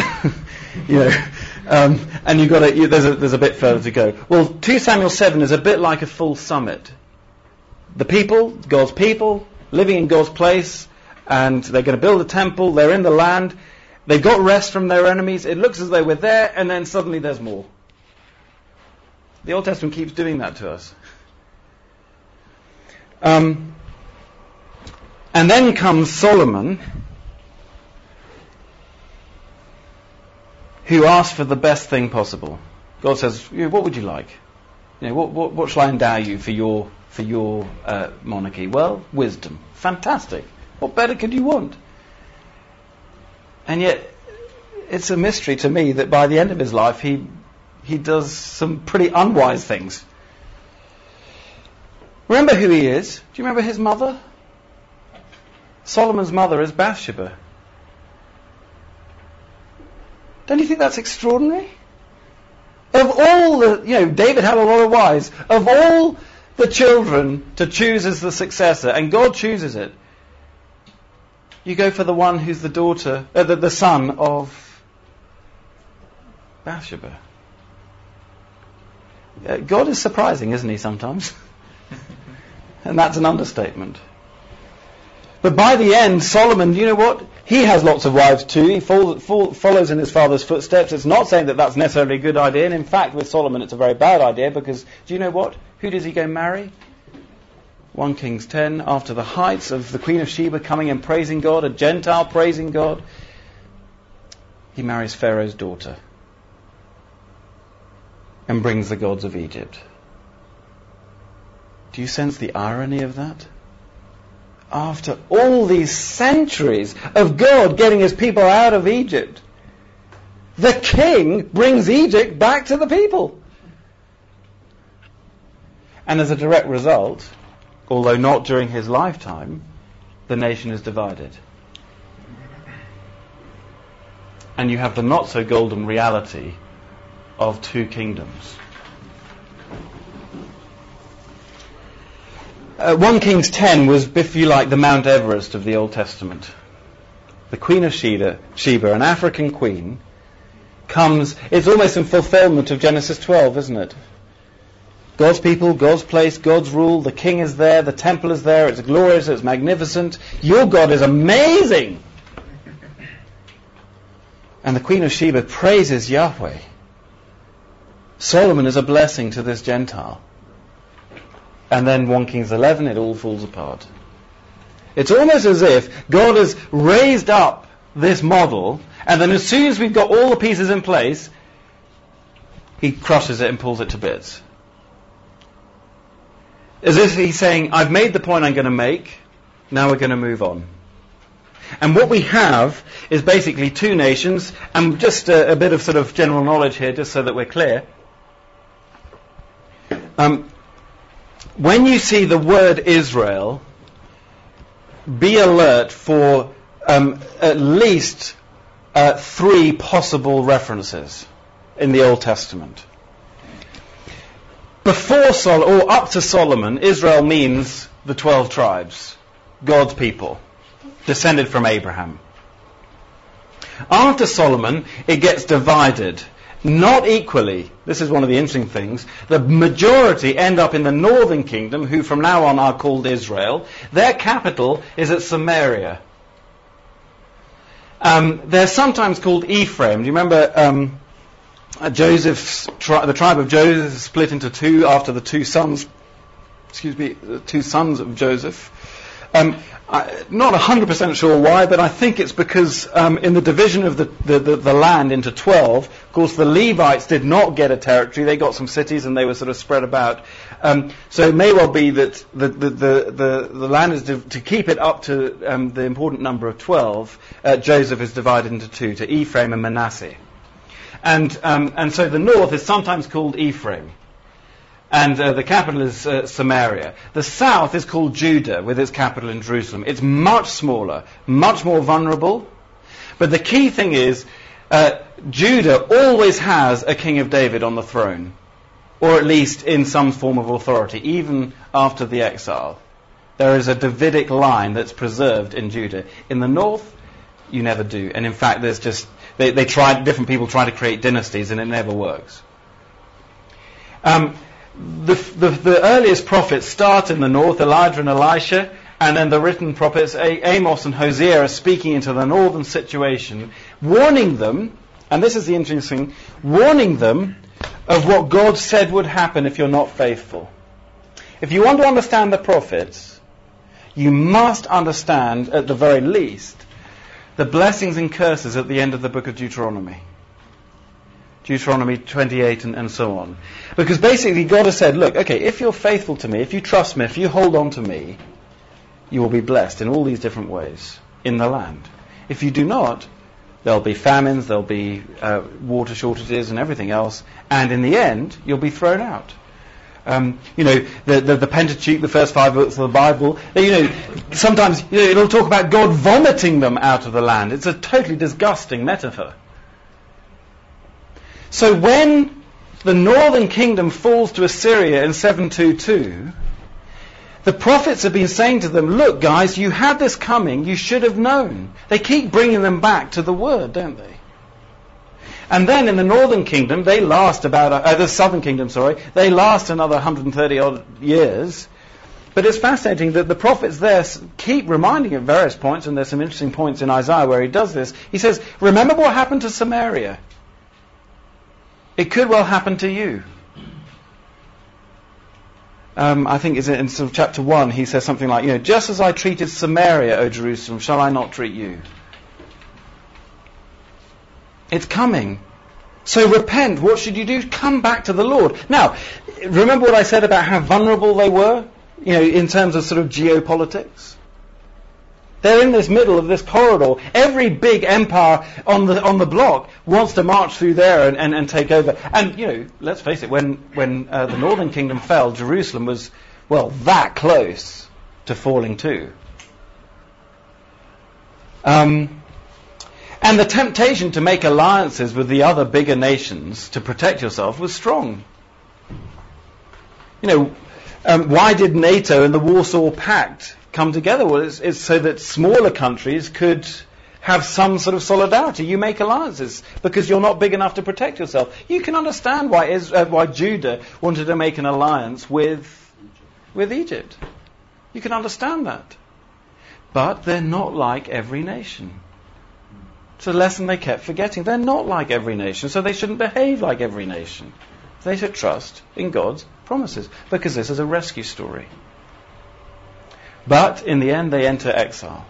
and there's a bit further to go. Well, 2 Samuel 7 is a bit like a full summit. The people, God's people, living in God's place, and they're going to build a temple, they're in the land, they've got rest from their enemies, it looks as though we're there, and then suddenly there's more. The Old Testament keeps doing that to us. And then comes Solomon, who asks for the best thing possible. God says, "What would you like? What shall I endow you for your monarchy?" Well, wisdom. Fantastic. What better could you want? And yet, it's a mystery to me that by the end of his life, he does some pretty unwise things. Remember who he is? Do you remember his mother? Solomon's mother is Bathsheba. Don't you think that's extraordinary? Of all the, David had a lot of wives. Of all the children to choose as the successor, and God chooses it, you go for the one who's the son of Bathsheba. God is surprising, isn't he, sometimes? And that's an understatement. But by the end, Solomon, you know what? He has lots of wives too. He follows in his father's footsteps. It's not saying that that's necessarily a good idea. And in fact, with Solomon, it's a very bad idea because, do you know what? Who does he go marry? 1 Kings 10, after the heights of the Queen of Sheba coming and praising God, a Gentile praising God, he marries Pharaoh's daughter and brings the gods of Egypt. Do you sense the irony of that? After all these centuries of God getting his people out of Egypt, the king brings Egypt back to the people. And as a direct result, although not during his lifetime, the nation is divided. And you have the not so golden reality of two kingdoms. 1 Kings 10 was, if you like, the Mount Everest of the Old Testament. The Queen of Sheba, an African queen, comes, it's almost in fulfillment of Genesis 12, isn't it? God's people, God's place, God's rule, the king is there, the temple is there, it's glorious, it's magnificent. Your God is amazing! And the Queen of Sheba praises Yahweh. Solomon is a blessing to this Gentile. And then 1 Kings 11, it all falls apart. It's almost as if God has raised up this model, and then as soon as we've got all the pieces in place, he crushes it and pulls it to bits. As if he's saying, I've made the point I'm going to make, now we're going to move on. And what we have is basically two nations, and just a bit of sort of general knowledge here, just so that we're clear. When you see the word Israel, be alert for at least 3 possible references in the Old Testament. Before or up to Solomon, Israel means the 12 tribes, God's people, descended from Abraham. After Solomon, it gets divided. Not equally. This is one of the interesting things. The majority end up in the northern kingdom, who from now on are called Israel. Their capital is at Samaria. They're sometimes called Ephraim. Do you remember the tribe of Joseph split into two after the two sons of Joseph? Not 100% sure why, but I think it's because in the division of the land into 12, of course the Levites did not get a territory. They got some cities and they were sort of spread about. So it may well be that the land is to keep it up to the important number of 12. Joseph is divided into two, to Ephraim and Manasseh. And so the north is sometimes called Ephraim. And the capital is Samaria. The south is called Judah, with its capital in Jerusalem. It's much smaller, much more vulnerable. But the key thing is, Judah always has a king of David on the throne, or at least in some form of authority, even after the exile. There is a Davidic line that's preserved in Judah. In the north, you never do. And in fact, there's just different people try to create dynasties, and it never works. The earliest prophets start in the north, Elijah and Elisha, and then the written prophets, Amos and Hosea, are speaking into the northern situation, warning them, and this is the interesting thing, warning them of what God said would happen if you're not faithful. If you want to understand the prophets, you must understand, at the very least, the blessings and curses at the end of the book of Deuteronomy. Deuteronomy 28 and so on. Because basically God has said, look, okay, if you're faithful to me, if you trust me, if you hold on to me, you will be blessed in all these different ways in the land. If you do not, there'll be famines, there'll be water shortages and everything else, and in the end, you'll be thrown out. The Pentateuch, the first 5 books of the Bible, sometimes it'll talk about God vomiting them out of the land. It's a totally disgusting metaphor. So when the northern kingdom falls to Assyria in 722, the prophets have been saying to them, look guys, you had this coming, you should have known. They keep bringing them back to the word, don't they? And then in the northern kingdom, they last the southern kingdom, they last another 130 odd years. But it's fascinating that the prophets there keep reminding at various points, and there's some interesting points in Isaiah where he does this. He says, remember what happened to Samaria. It could well happen to you. I think it's in sort of chapter 1, he says something like, just as I treated Samaria, O Jerusalem, shall I not treat you? It's coming. So repent. What should you do? Come back to the Lord. Now, remember what I said about how vulnerable they were, in terms of sort of geopolitics? They're in this middle of this corridor. Every big empire on the block wants to march through there and take over. And, let's face it, when the northern kingdom fell, Jerusalem was, that close to falling too. And the temptation to make alliances with the other bigger nations to protect yourself was strong. Why did NATO and the Warsaw Pact come together? Well, it's so that smaller countries could have some sort of solidarity. You make alliances because you're not big enough to protect yourself. You can understand why Judah wanted to make an alliance with Egypt. You can understand that. But they're not like every nation. It's a lesson they kept forgetting. They're not like every nation, so they shouldn't behave like every nation. They should trust in God's promises, because this is a rescue story. But in the end, they enter exile.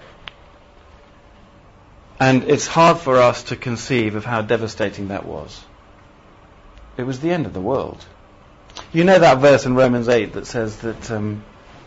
And it's hard for us to conceive of how devastating that was. It was the end of the world. You know that verse in Romans 8 that says that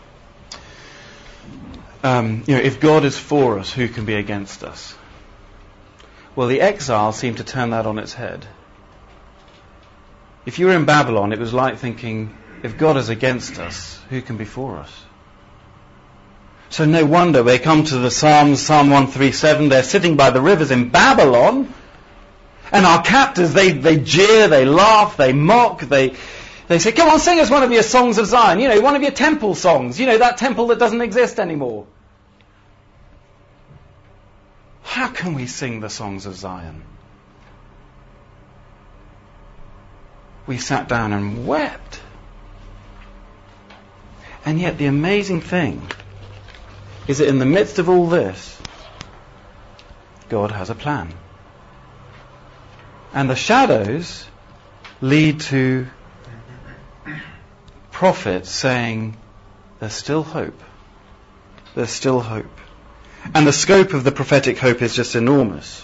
if God is for us, who can be against us? Well, the exiles seem to turn that on its head. If you were in Babylon, it was like thinking, if God is against us, who can be for us? So no wonder they come to the Psalms, Psalm 137, they're sitting by the rivers in Babylon, and our captors, they jeer, they laugh, they mock, they say, come on, sing us one of your songs of Zion, one of your temple songs, that temple that doesn't exist anymore. How can we sing the songs of Zion? We sat down and wept. And yet the amazing thing is that in the midst of all this, God has a plan. And the shadows lead to prophets saying, there's still hope. There's still hope. And the scope of the prophetic hope is just enormous.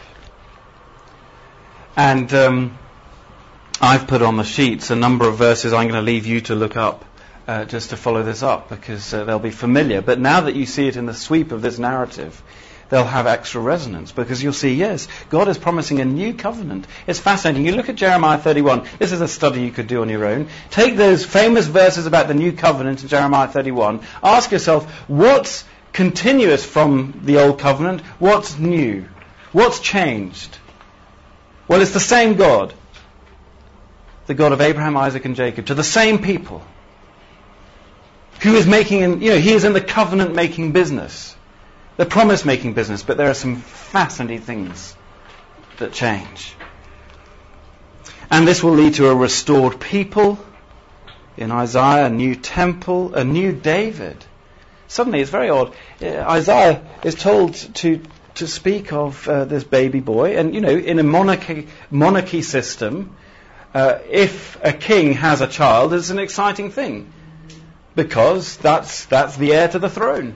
And I've put on the sheets a number of verses I'm going to leave you to look up just to follow this up, because they'll be familiar. But now that you see it in the sweep of this narrative, they'll have extra resonance, because you'll see, yes, God is promising a new covenant. It's fascinating. You look at Jeremiah 31. This is a study you could do on your own. Take those famous verses about the new covenant in Jeremiah 31. Ask yourself, what's continuous from the old covenant? What's new? What's changed? Well, it's the same God. The God of Abraham, Isaac and Jacob, to the same people, who is making, he is in the covenant-making business, the promise-making business, but there are some fascinating things that change. And this will lead to a restored people in Isaiah, a new temple, a new David. Suddenly, it's very odd. Isaiah is told to speak of this baby boy, and in a monarchy system, if a king has a child, it's an exciting thing, because that's the heir to the throne.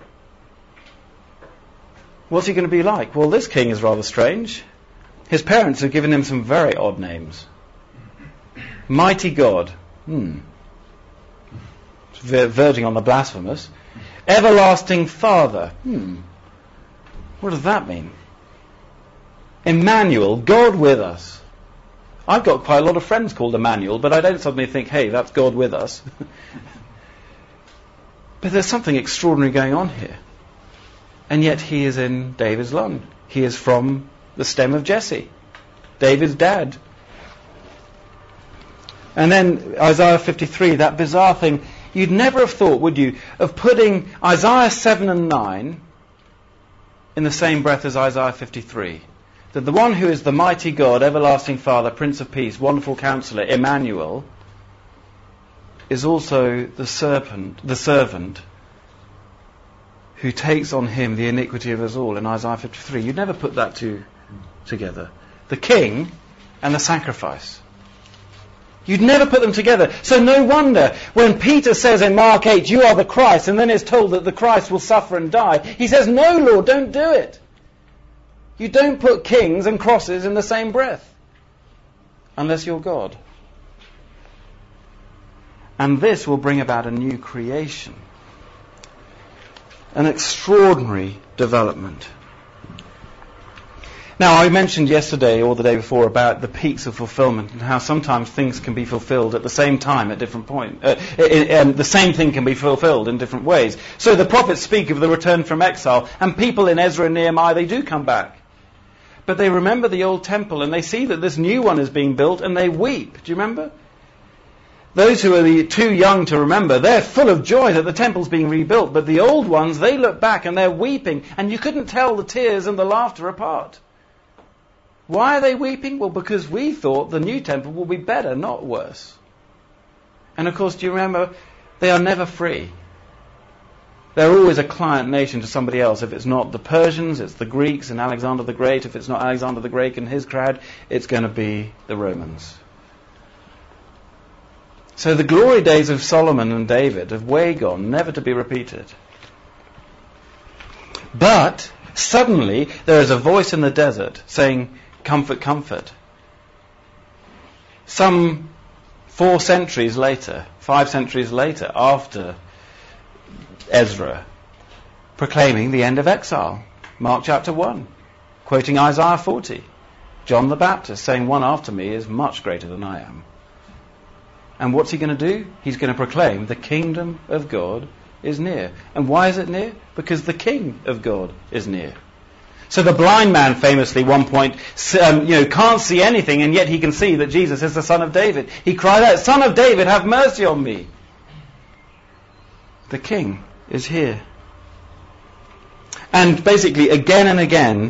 What's he going to be like? Well, this king is rather strange. His parents have given him some very odd names. Mighty God. It's verging on the blasphemous. Everlasting Father. What does that mean? Emmanuel, God with us. I've got quite a lot of friends called Emmanuel, but I don't suddenly think, hey, that's God with us. But there's something extraordinary going on here. And yet he is in David's line. He is from the stem of Jesse. David's dad. And then Isaiah 53, that bizarre thing. You'd never have thought, would you, of putting Isaiah 7 and 9 in the same breath as Isaiah 53. That the one who is the mighty God, everlasting Father, Prince of Peace, wonderful Counselor, Emmanuel, is also the servant who takes on him the iniquity of us all in Isaiah 53. You'd never put that two together. The king and the sacrifice. You'd never put them together. So no wonder when Peter says in Mark 8, you are the Christ, and then is told that the Christ will suffer and die, he says, no, Lord, don't do it. You don't put kings and crosses in the same breath. Unless you're God. And this will bring about a new creation. An extraordinary development. Now, I mentioned yesterday or the day before about the peaks of fulfillment and how sometimes things can be fulfilled at the same time at different points. The same thing can be fulfilled in different ways. So the prophets speak of the return from exile, and people in Ezra and Nehemiah, they do come back. But they remember the old temple, and they see that this new one is being built, and they weep. Do you remember? Those who are too young to remember, they're full of joy that the temple's being rebuilt. But the old ones, they look back and they're weeping, and you couldn't tell the tears and the laughter apart. Why are they weeping? Well, because we thought the new temple will be better, not worse. And of course, do you remember, they are never free. They're always a client nation to somebody else. If it's not the Persians, it's the Greeks and Alexander the Great. If it's not Alexander the Great and his crowd, it's going to be the Romans. So the glory days of Solomon and David have way gone, never to be repeated. But suddenly there is a voice in the desert saying, comfort, comfort. Some 5 centuries later, after Ezra, proclaiming the end of exile. Mark chapter 1, quoting Isaiah 40. John the Baptist saying, one after me is much greater than I am. And what's he going to do? He's going to proclaim the kingdom of God is near. And why is it near? Because the King of God is near. So the blind man famously, one point, can't see anything, and yet he can see that Jesus is the Son of David. He cried out, Son of David, have mercy on me. The King is here. And basically, again and again,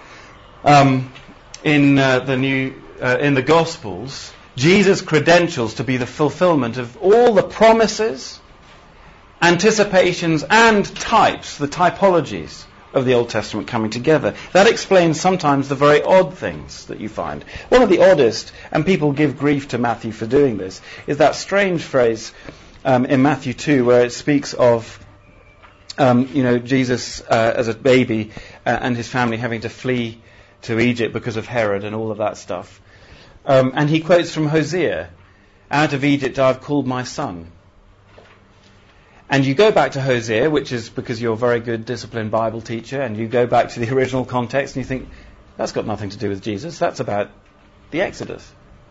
in the Gospels, Jesus' credentials to be the fulfillment of all the promises, anticipations, and types, the typologies of the Old Testament coming together. That explains sometimes the very odd things that you find. One of the oddest, and people give grief to Matthew for doing this, is that strange phrase in Matthew 2 where it speaks of Jesus as a baby and his family having to flee to Egypt because of Herod and all of that stuff. And he quotes from Hosea, out of Egypt I've called my son. And you go back to Hosea, which is because you're a very good disciplined Bible teacher, and you go back to the original context and you think, that's got nothing to do with Jesus, that's about the Exodus.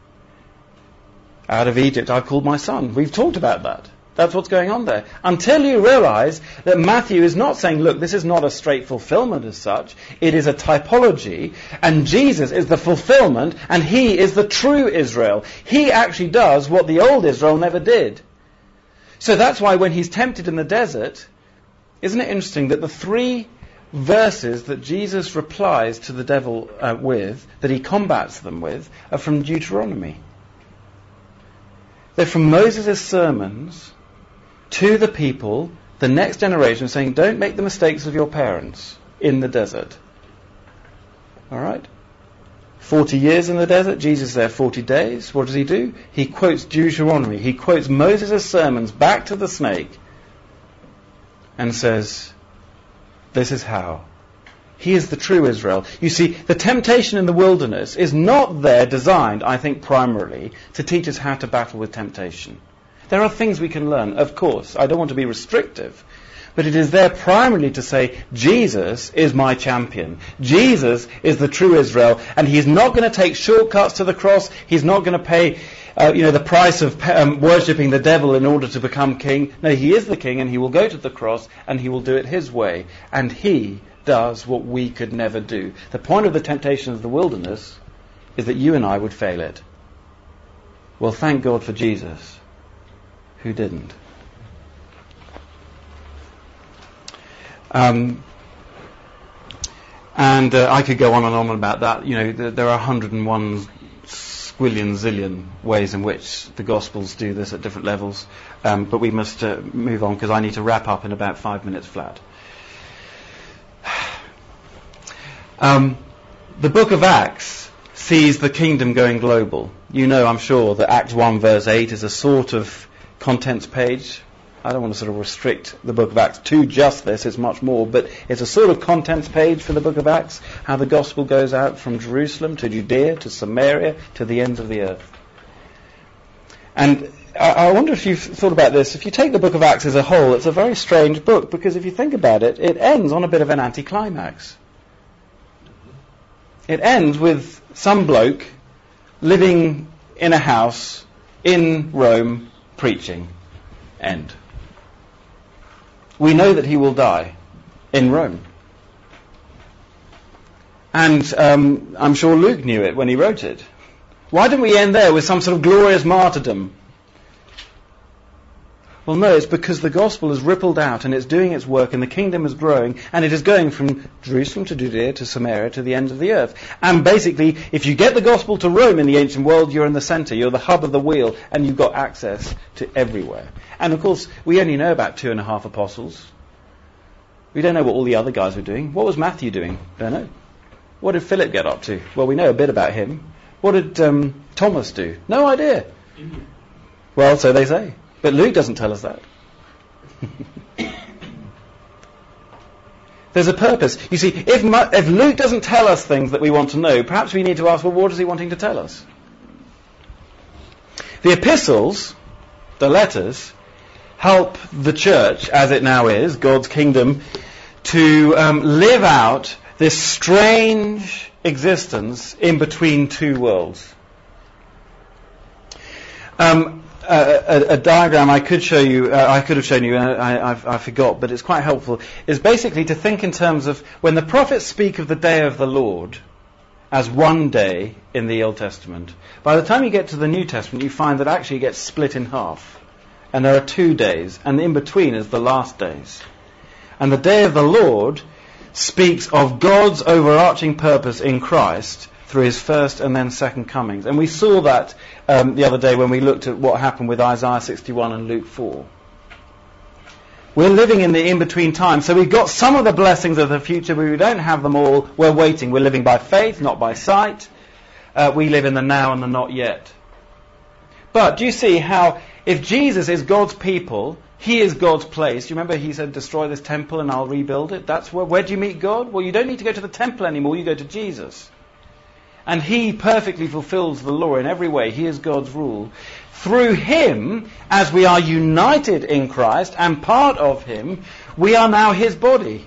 Out of Egypt I've called my son. We've talked about that. That's what's going on there. Until you realize that Matthew is not saying, look, this is not a straight fulfillment as such. It is a typology, and Jesus is the fulfillment, and he is the true Israel. He actually does what the old Israel never did. So that's why when he's tempted in the desert, isn't it interesting that the 3 verses that Jesus replies to the devil with, that he combats them with, are from Deuteronomy. They're from Moses' sermons to the people, the next generation, saying, don't make the mistakes of your parents in the desert. All right? 40 years in the desert, Jesus is there 40 days. What does he do? He quotes Deuteronomy. He quotes Moses' sermons back to the snake and says, this is how. He is the true Israel. You see, the temptation in the wilderness is not there designed, I think, primarily to teach us how to battle with temptation. There are things we can learn, of course. I don't want to be restrictive. But it is there primarily to say, Jesus is my champion. Jesus is the true Israel. And he's not going to take shortcuts to the cross. He's not going to pay the price of worshipping the devil in order to become king. No, he is the king, and he will go to the cross, and he will do it his way. And he does what we could never do. The point of the temptation of the wilderness is that you and I would fail it. Well, thank God for Jesus, who didn't. I could go on and on about that. There are 101 squillion zillion ways in which the Gospels do this at different levels. But we must move on because I need to wrap up in about 5 minutes flat. The book of Acts sees the kingdom going global. I'm sure, that Acts 1 verse 8 is a sort of contents page. I don't want to sort of restrict the book of Acts to just this, it's much more, but it's a sort of contents page for the book of Acts, how the gospel goes out from Jerusalem to Judea to Samaria to the ends of the earth. And I wonder if you've thought about this. If you take the book of Acts as a whole, it's a very strange book, because if you think about it, it ends on a bit of an anticlimax. It ends with some bloke living in a house in Rome preaching. End. We know that he will die in Rome. And I'm sure Luke knew it when he wrote it. Why didn't we end there with some sort of glorious martyrdom? Well, no, it's because the gospel has rippled out and it's doing its work and the kingdom is growing and it is going from Jerusalem to Judea to Samaria to the ends of the earth. And basically, if you get the gospel to Rome in the ancient world, you're in the centre, you're the hub of the wheel, and you've got access to everywhere. And of course, we only know about 2.5 apostles. We don't know what all the other guys were doing. What was Matthew doing? Don't know. What did Philip get up to? Well, we know a bit about him. What did Thomas do? No idea. Well, so they say. But Luke doesn't tell us that. There's a purpose. You see, if Luke doesn't tell us things that we want to know, perhaps we need to ask, well, what is he wanting to tell us? The epistles, the letters, help the church, as it now is, God's kingdom, to live out this strange existence in between two worlds. A diagram I could show you, I could have shown you, I forgot, but it's quite helpful, is basically to think in terms of when the prophets speak of the day of the Lord as one day in the Old Testament, by the time you get to the New Testament, you find that actually it gets split in half. And there are 2 days, and in between is the last days. And the day of the Lord speaks of God's overarching purpose in Christ through his first and then second comings. And we saw that the other day when we looked at what happened with Isaiah 61 and Luke 4. We're living in the in-between time. So we've got some of the blessings of the future, but we don't have them all. We're waiting. We're living by faith, not by sight. We live in the now and the not yet. But do you see how if Jesus is God's people, he is God's place. Do you remember he said, destroy this temple and I'll rebuild it? That's where do you meet God? Well, you don't need to go to the temple anymore. You go to Jesus. And he perfectly fulfills the law in every way. He is God's rule. Through him, as we are united in Christ and part of him, we are now his body.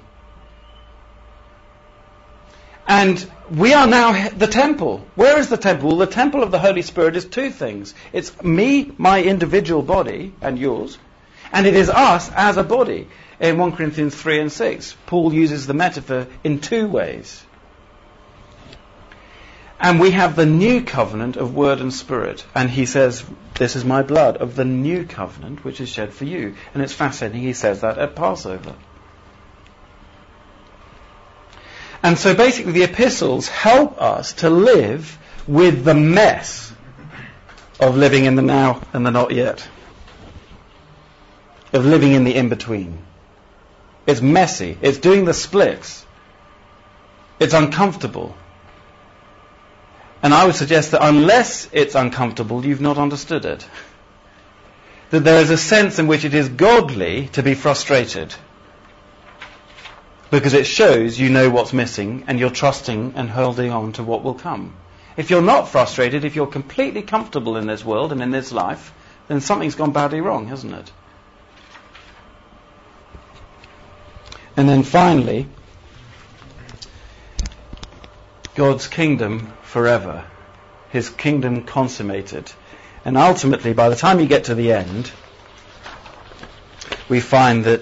And we are now the temple. Where is the temple? Well, the temple of the Holy Spirit is 2 things. It's me, my individual body, and yours. And it is us as a body. In 1 Corinthians 3 and 6, Paul uses the metaphor in 2 ways. And we have the new covenant of word and spirit. And he says, this is my blood of the new covenant which is shed for you. And it's fascinating, he says that at Passover. And so basically the epistles help us to live with the mess of living in the now and the not yet. Of living in the in-between. It's messy. It's doing the splits. It's uncomfortable. And I would suggest that unless it's uncomfortable, you've not understood it. That there is a sense in which it is godly to be frustrated. Because it shows you know what's missing and you're trusting and holding on to what will come. If you're not frustrated, if you're completely comfortable in this world and in this life, then something's gone badly wrong, hasn't it? And then finally, God's kingdom forever. His kingdom consummated. And ultimately, by the time you get to the end, we find that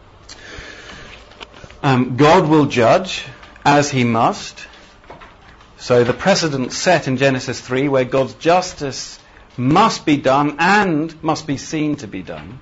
God will judge as he must, So the precedent set in Genesis 3, where God's justice must be done and must be seen to be done,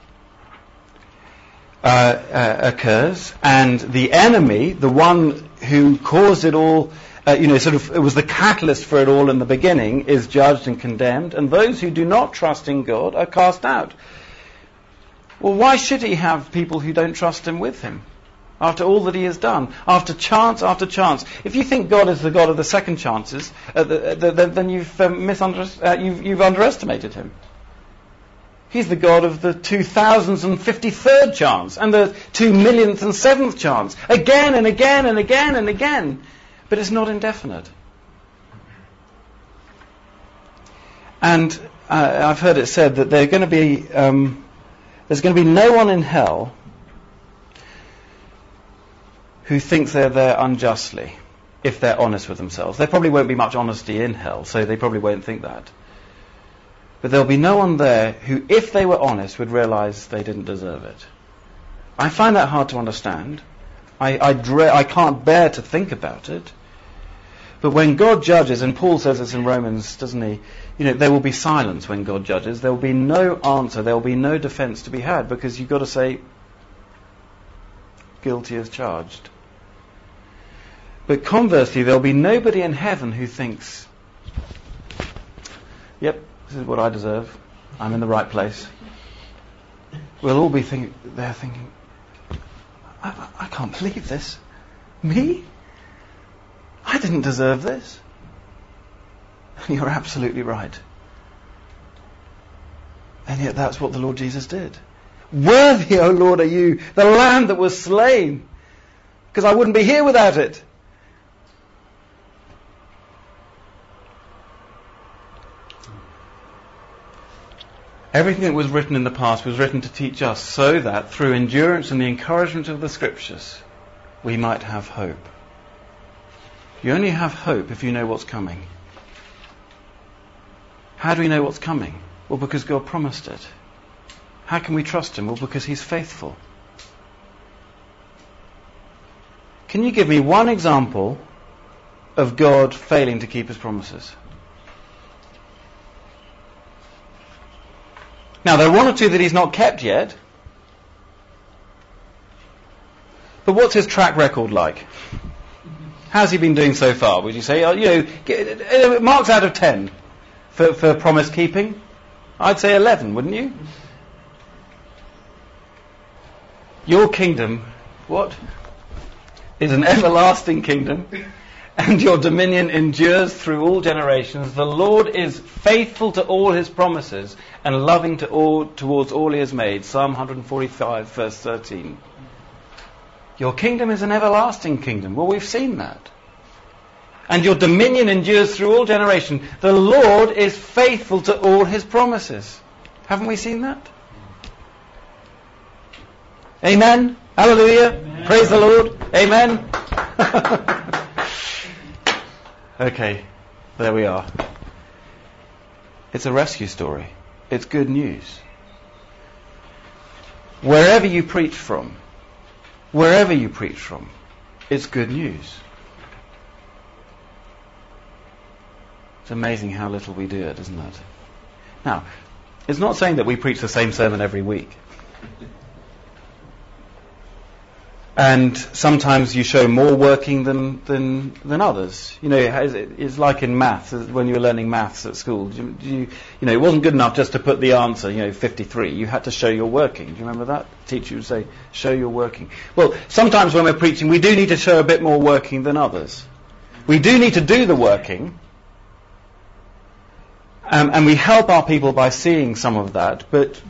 occurs, and the enemy, the one who caused it all, it was the catalyst for it all in the beginning, is judged and condemned, and those who do not trust in God are cast out. Well, why should he have people who don't trust him with him? After all that he has done, after chance after chance. If you think God is the God of the second chances, then you've you've underestimated him. He's the God of the 2,053rd chance and the 2,000,007th chance, again and again and again and again. But it's not indefinite. And I've heard it said that there's going to be no one in hell who thinks they're there unjustly, if they're honest with themselves. There probably won't be much honesty in hell, so they probably won't think that. But there'll be no one there who, if they were honest, would realise they didn't deserve it. I find that hard to understand. I can't bear to think about it. But when God judges, and Paul says this in Romans, doesn't he? There will be silence when God judges. There will be no answer. There will be no defence to be had, because you've got to say, guilty as charged. But conversely, there'll be nobody in heaven who thinks, yep, this is what I deserve. I'm in the right place. We'll all be thinking, I can't believe this. Me? I didn't deserve this. And you're absolutely right. And yet that's what the Lord Jesus did. Worthy, O Lord, are you, the Lamb that was slain, because I wouldn't be here without it. Everything that was written in the past was written to teach us, so that through endurance and the encouragement of the Scriptures, we might have hope. You only have hope if you know what's coming. How do we know what's coming? Well, because God promised it. How can we trust him? Well, because he's faithful. Can you give me one example of God failing to keep his promises? Now, there are one or two that he's not kept yet. But what's his track record like? How's he been doing so far? Would you say, marks out of 10 for promise keeping? I'd say 11, wouldn't you? Your kingdom, what? Is an everlasting kingdom, and your dominion endures through all generations. The Lord is faithful to all his promises and loving towards all he has made. Psalm 145, verse 13. Your kingdom is an everlasting kingdom. Well, we've seen that. And your dominion endures through all generation. The Lord is faithful to all his promises. Haven't we seen that? Amen. Hallelujah. Amen. Praise the Lord. Amen. Okay, there we are. It's a rescue story. It's good news. Wherever you preach from, it's good news. It's amazing how little we do it, isn't it? Now, it's not saying that we preach the same sermon every week. And sometimes you show more working than others. It's like in maths, when you were learning maths at school. It wasn't good enough just to put the answer, 53. You had to show your working. Do you remember that? The teacher would say, show your working. Well, sometimes when we're preaching, we do need to show a bit more working than others. We do need to do the working. And we help our people by seeing some of that. But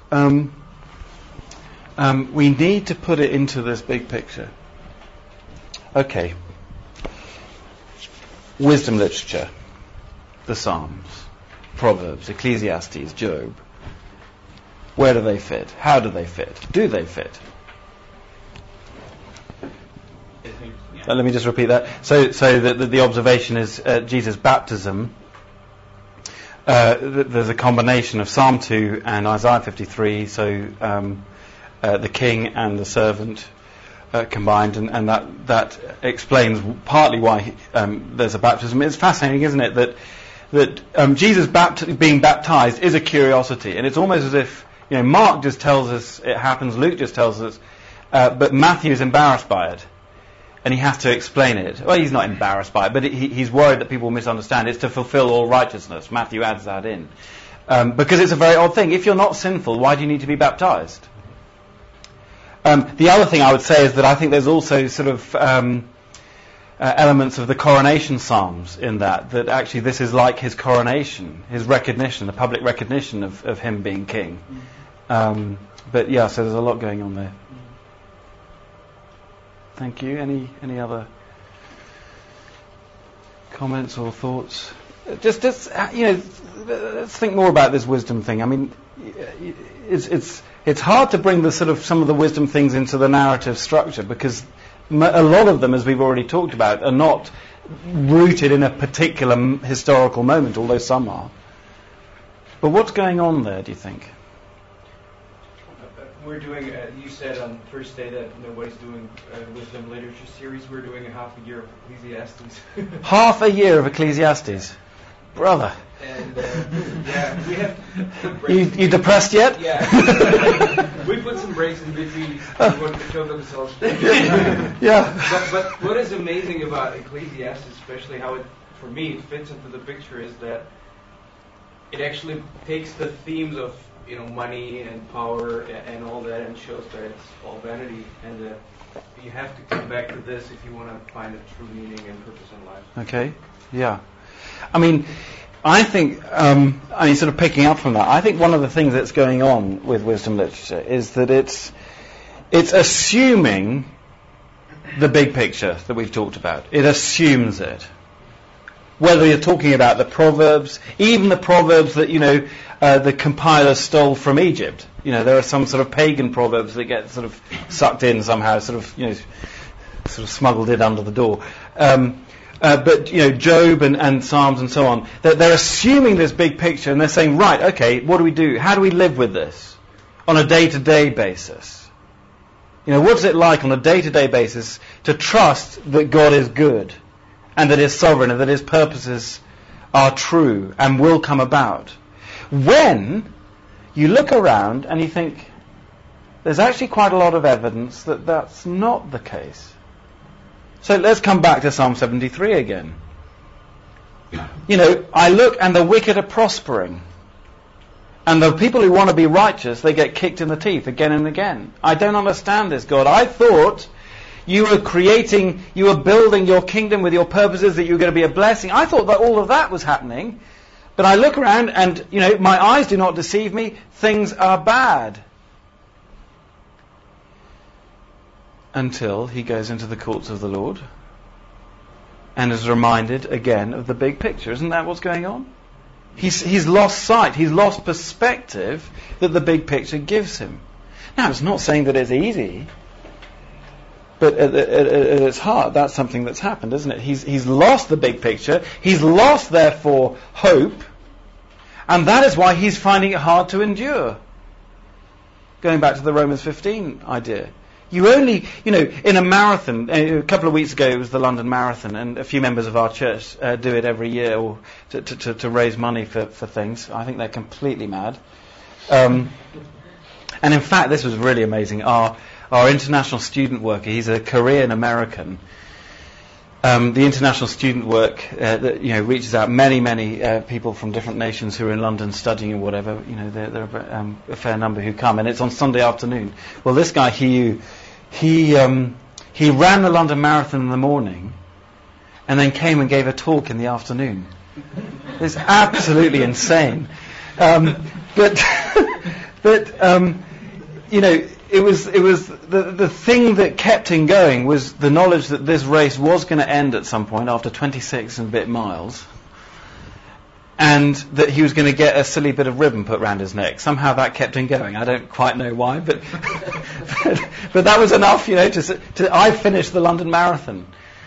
we need to put it into this big picture. Okay. Wisdom literature. The Psalms, Proverbs, Ecclesiastes, Job. Where do they fit? How do they fit? Do they fit? Let me just repeat that. So the observation is Jesus' baptism. There's a combination of Psalm 2 and Isaiah 53. So the king and the servant. combined, and that explains partly why there's a baptism. It's fascinating, isn't it, that Jesus being baptized is a curiosity, and it's almost as if Mark just tells us it happens, Luke just tells us, but Matthew is embarrassed by it, and he has to explain it. Well, he's not embarrassed by it, but he's worried that people will misunderstand. It's to fulfill all righteousness. Matthew adds that in. Because it's a very odd thing. If you're not sinful, why do you need to be baptized? The other thing I would say is that I think there's also sort of elements of the coronation psalms in that actually this is like his coronation, his recognition, the public recognition of him being king. But yeah, so there's a lot going on there. Thank you. Any other comments or thoughts? Just let's think more about this wisdom thing. I mean, it's hard to bring some of the wisdom things into the narrative structure because a lot of them, as we've already talked about, are not rooted in a particular historical moment, although some are. But what's going on there, do you think? We're doing, you said on Thursday that nobody's doing a wisdom literature series. We're doing a half a year of Ecclesiastes. Half a year of Ecclesiastes? Brother. And yeah, we have put breaks. You depressed yet? Yeah. We put some breaks in between. We want to show themselves. Yeah. But what is amazing about Ecclesiastes, especially how for me, it fits into the picture, is that it actually takes the themes of money and power and all that, and shows that it's all vanity, and that you have to come back to this if you want to find a true meaning and purpose in life. Okay. Yeah. I mean, I think, sort of picking up from that, I think one of the things that's going on with wisdom literature is that it's assuming the big picture that we've talked about. It assumes it. Whether you're talking about the Proverbs, even the Proverbs that, the compiler stole from Egypt. There are some sort of pagan Proverbs that get sort of sucked in somehow, sort of smuggled in under the door. But Job and Psalms and so on, they're assuming this big picture and they're saying, right, okay, what do we do? How do we live with this on a day-to-day basis? What's it like on a day-to-day basis to trust that God is good and that He's sovereign and that His purposes are true and will come about? When you look around and you think, there's actually quite a lot of evidence that that's not the case. So let's come back to Psalm 73 again. I look and the wicked are prospering. And the people who want to be righteous, they get kicked in the teeth again and again. I don't understand this, God. I thought you were building your kingdom with your purposes, that you were going to be a blessing. I thought that all of that was happening. But I look around and, my eyes do not deceive me. Things are bad. Until he goes into the courts of the Lord and is reminded again of the big picture. Isn't that what's going on? He's lost sight. He's lost perspective that the big picture gives him. Now, it's not saying that it's easy, but at its heart, that's something that's happened, isn't it? He's lost the big picture. He's lost, therefore, hope, and that is why he's finding it hard to endure. Going back to the Romans 15 idea. You only, in a marathon, a couple of weeks ago it was the London Marathon, and a few members of our church do it every year or to raise money for things. I think they're completely mad. And in fact, this was really amazing. Our international student worker, he's a Korean American. The international student work that reaches out many people from different nations who are in London studying or whatever. There are a fair number who come, and it's on Sunday afternoon. Well, this guy he ran the London Marathon in the morning, and then came and gave a talk in the afternoon. It's absolutely insane. It was the thing that kept him going was the knowledge that this race was going to end at some point after 26 and a bit miles, and that he was going to get a silly bit of ribbon put around his neck. Somehow that kept him going. I don't quite know why, but but that was enough, to I finished the London Marathon.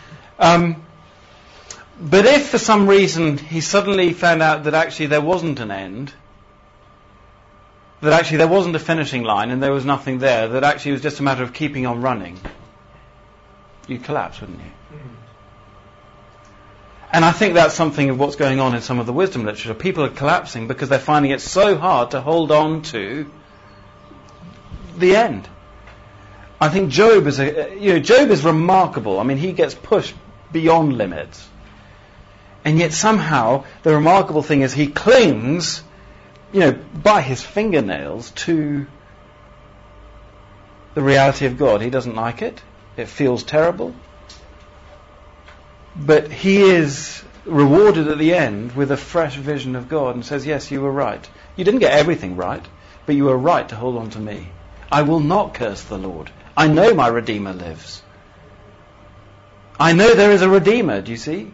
But if for some reason he suddenly found out that actually there wasn't an end, that actually there wasn't a finishing line and there was nothing there, that actually it was just a matter of keeping on running, you'd collapse, wouldn't you? And I think that's something of what's going on in some of the wisdom literature. People are collapsing because they're finding it so hard to hold on to the end. I think Job is remarkable. I mean, he gets pushed beyond limits. And yet somehow the remarkable thing is he clings, by his fingernails to the reality of God. He doesn't like it. It feels terrible. But he is rewarded at the end with a fresh vision of God and says, yes, you were right. You didn't get everything right, but you were right to hold on to me. I will not curse the Lord. I know my Redeemer lives. I know there is a Redeemer, do you see?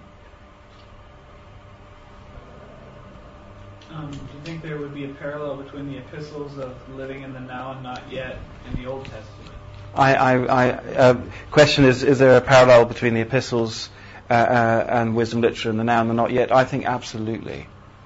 Do you think there would be a parallel between the epistles of living in the now and not yet in the Old Testament? Question is there a parallel between the epistles and wisdom literature and the now and the not yet? I think absolutely.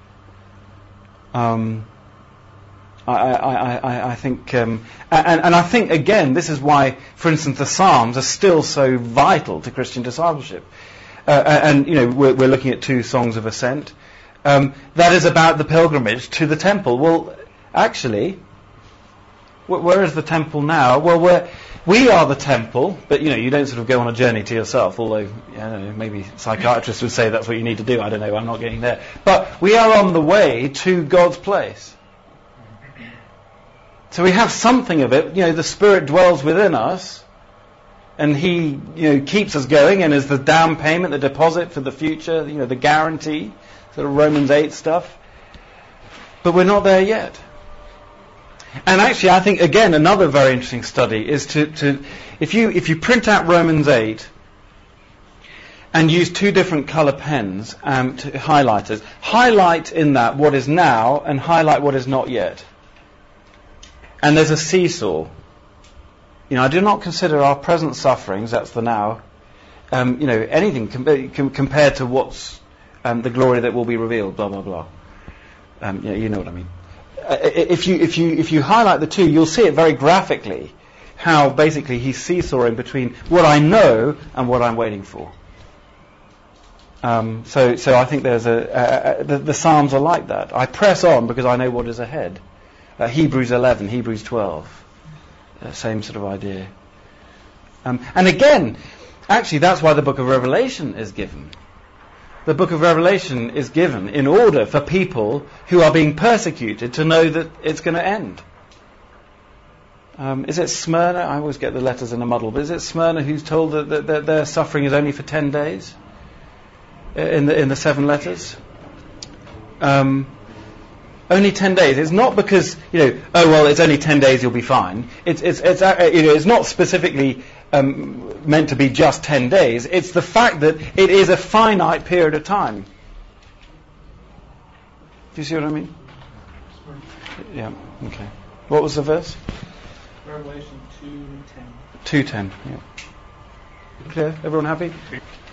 I think, and I think again, this is why, for instance, the Psalms are still so vital to Christian discipleship. We're looking at 2 songs of ascent. That is about the pilgrimage to the temple. Well, actually, where is the temple now? Well, we are the temple, but you don't sort of go on a journey to yourself, although maybe psychiatrists would say that's what you need to do. I don't know, I'm not getting there. But we are on the way to God's place. So we have something of it. The Spirit dwells within us, and He keeps us going, and is the down payment, the deposit for the future, the guarantee, sort of Romans 8 stuff. But we're not there yet. And actually, I think, again, another very interesting study is to if you print out Romans 8 and use 2 different colour pens to highlighters, highlight in that what is now and highlight what is not yet. And there's a seesaw. I do not consider our present sufferings, that's the now, anything compared to what's the glory that will be revealed, blah, blah, blah. You know what I mean. If you highlight the 2, you'll see it very graphically how basically he's seesawing between what I know and what I'm waiting for. So I think there's the Psalms are like that. I press on because I know what is ahead. Hebrews 11, Hebrews 12, same sort of idea. And again, actually, that's why the book of Revelation is given. The book of Revelation is given in order for people who are being persecuted to know that it's going to end. Is it Smyrna? I always get the letters in a muddle, but is it Smyrna who's told that their suffering is only for 10 days? In the 7 letters? Only 10 days. It's not because, it's only 10 days, you'll be fine. It's not specifically meant to be just 10 days. It's the fact that it is a finite period of time. Do you see what I mean? Yeah, okay. What was the verse? Revelation 2:10. 2:10, yeah. Clear? Everyone happy?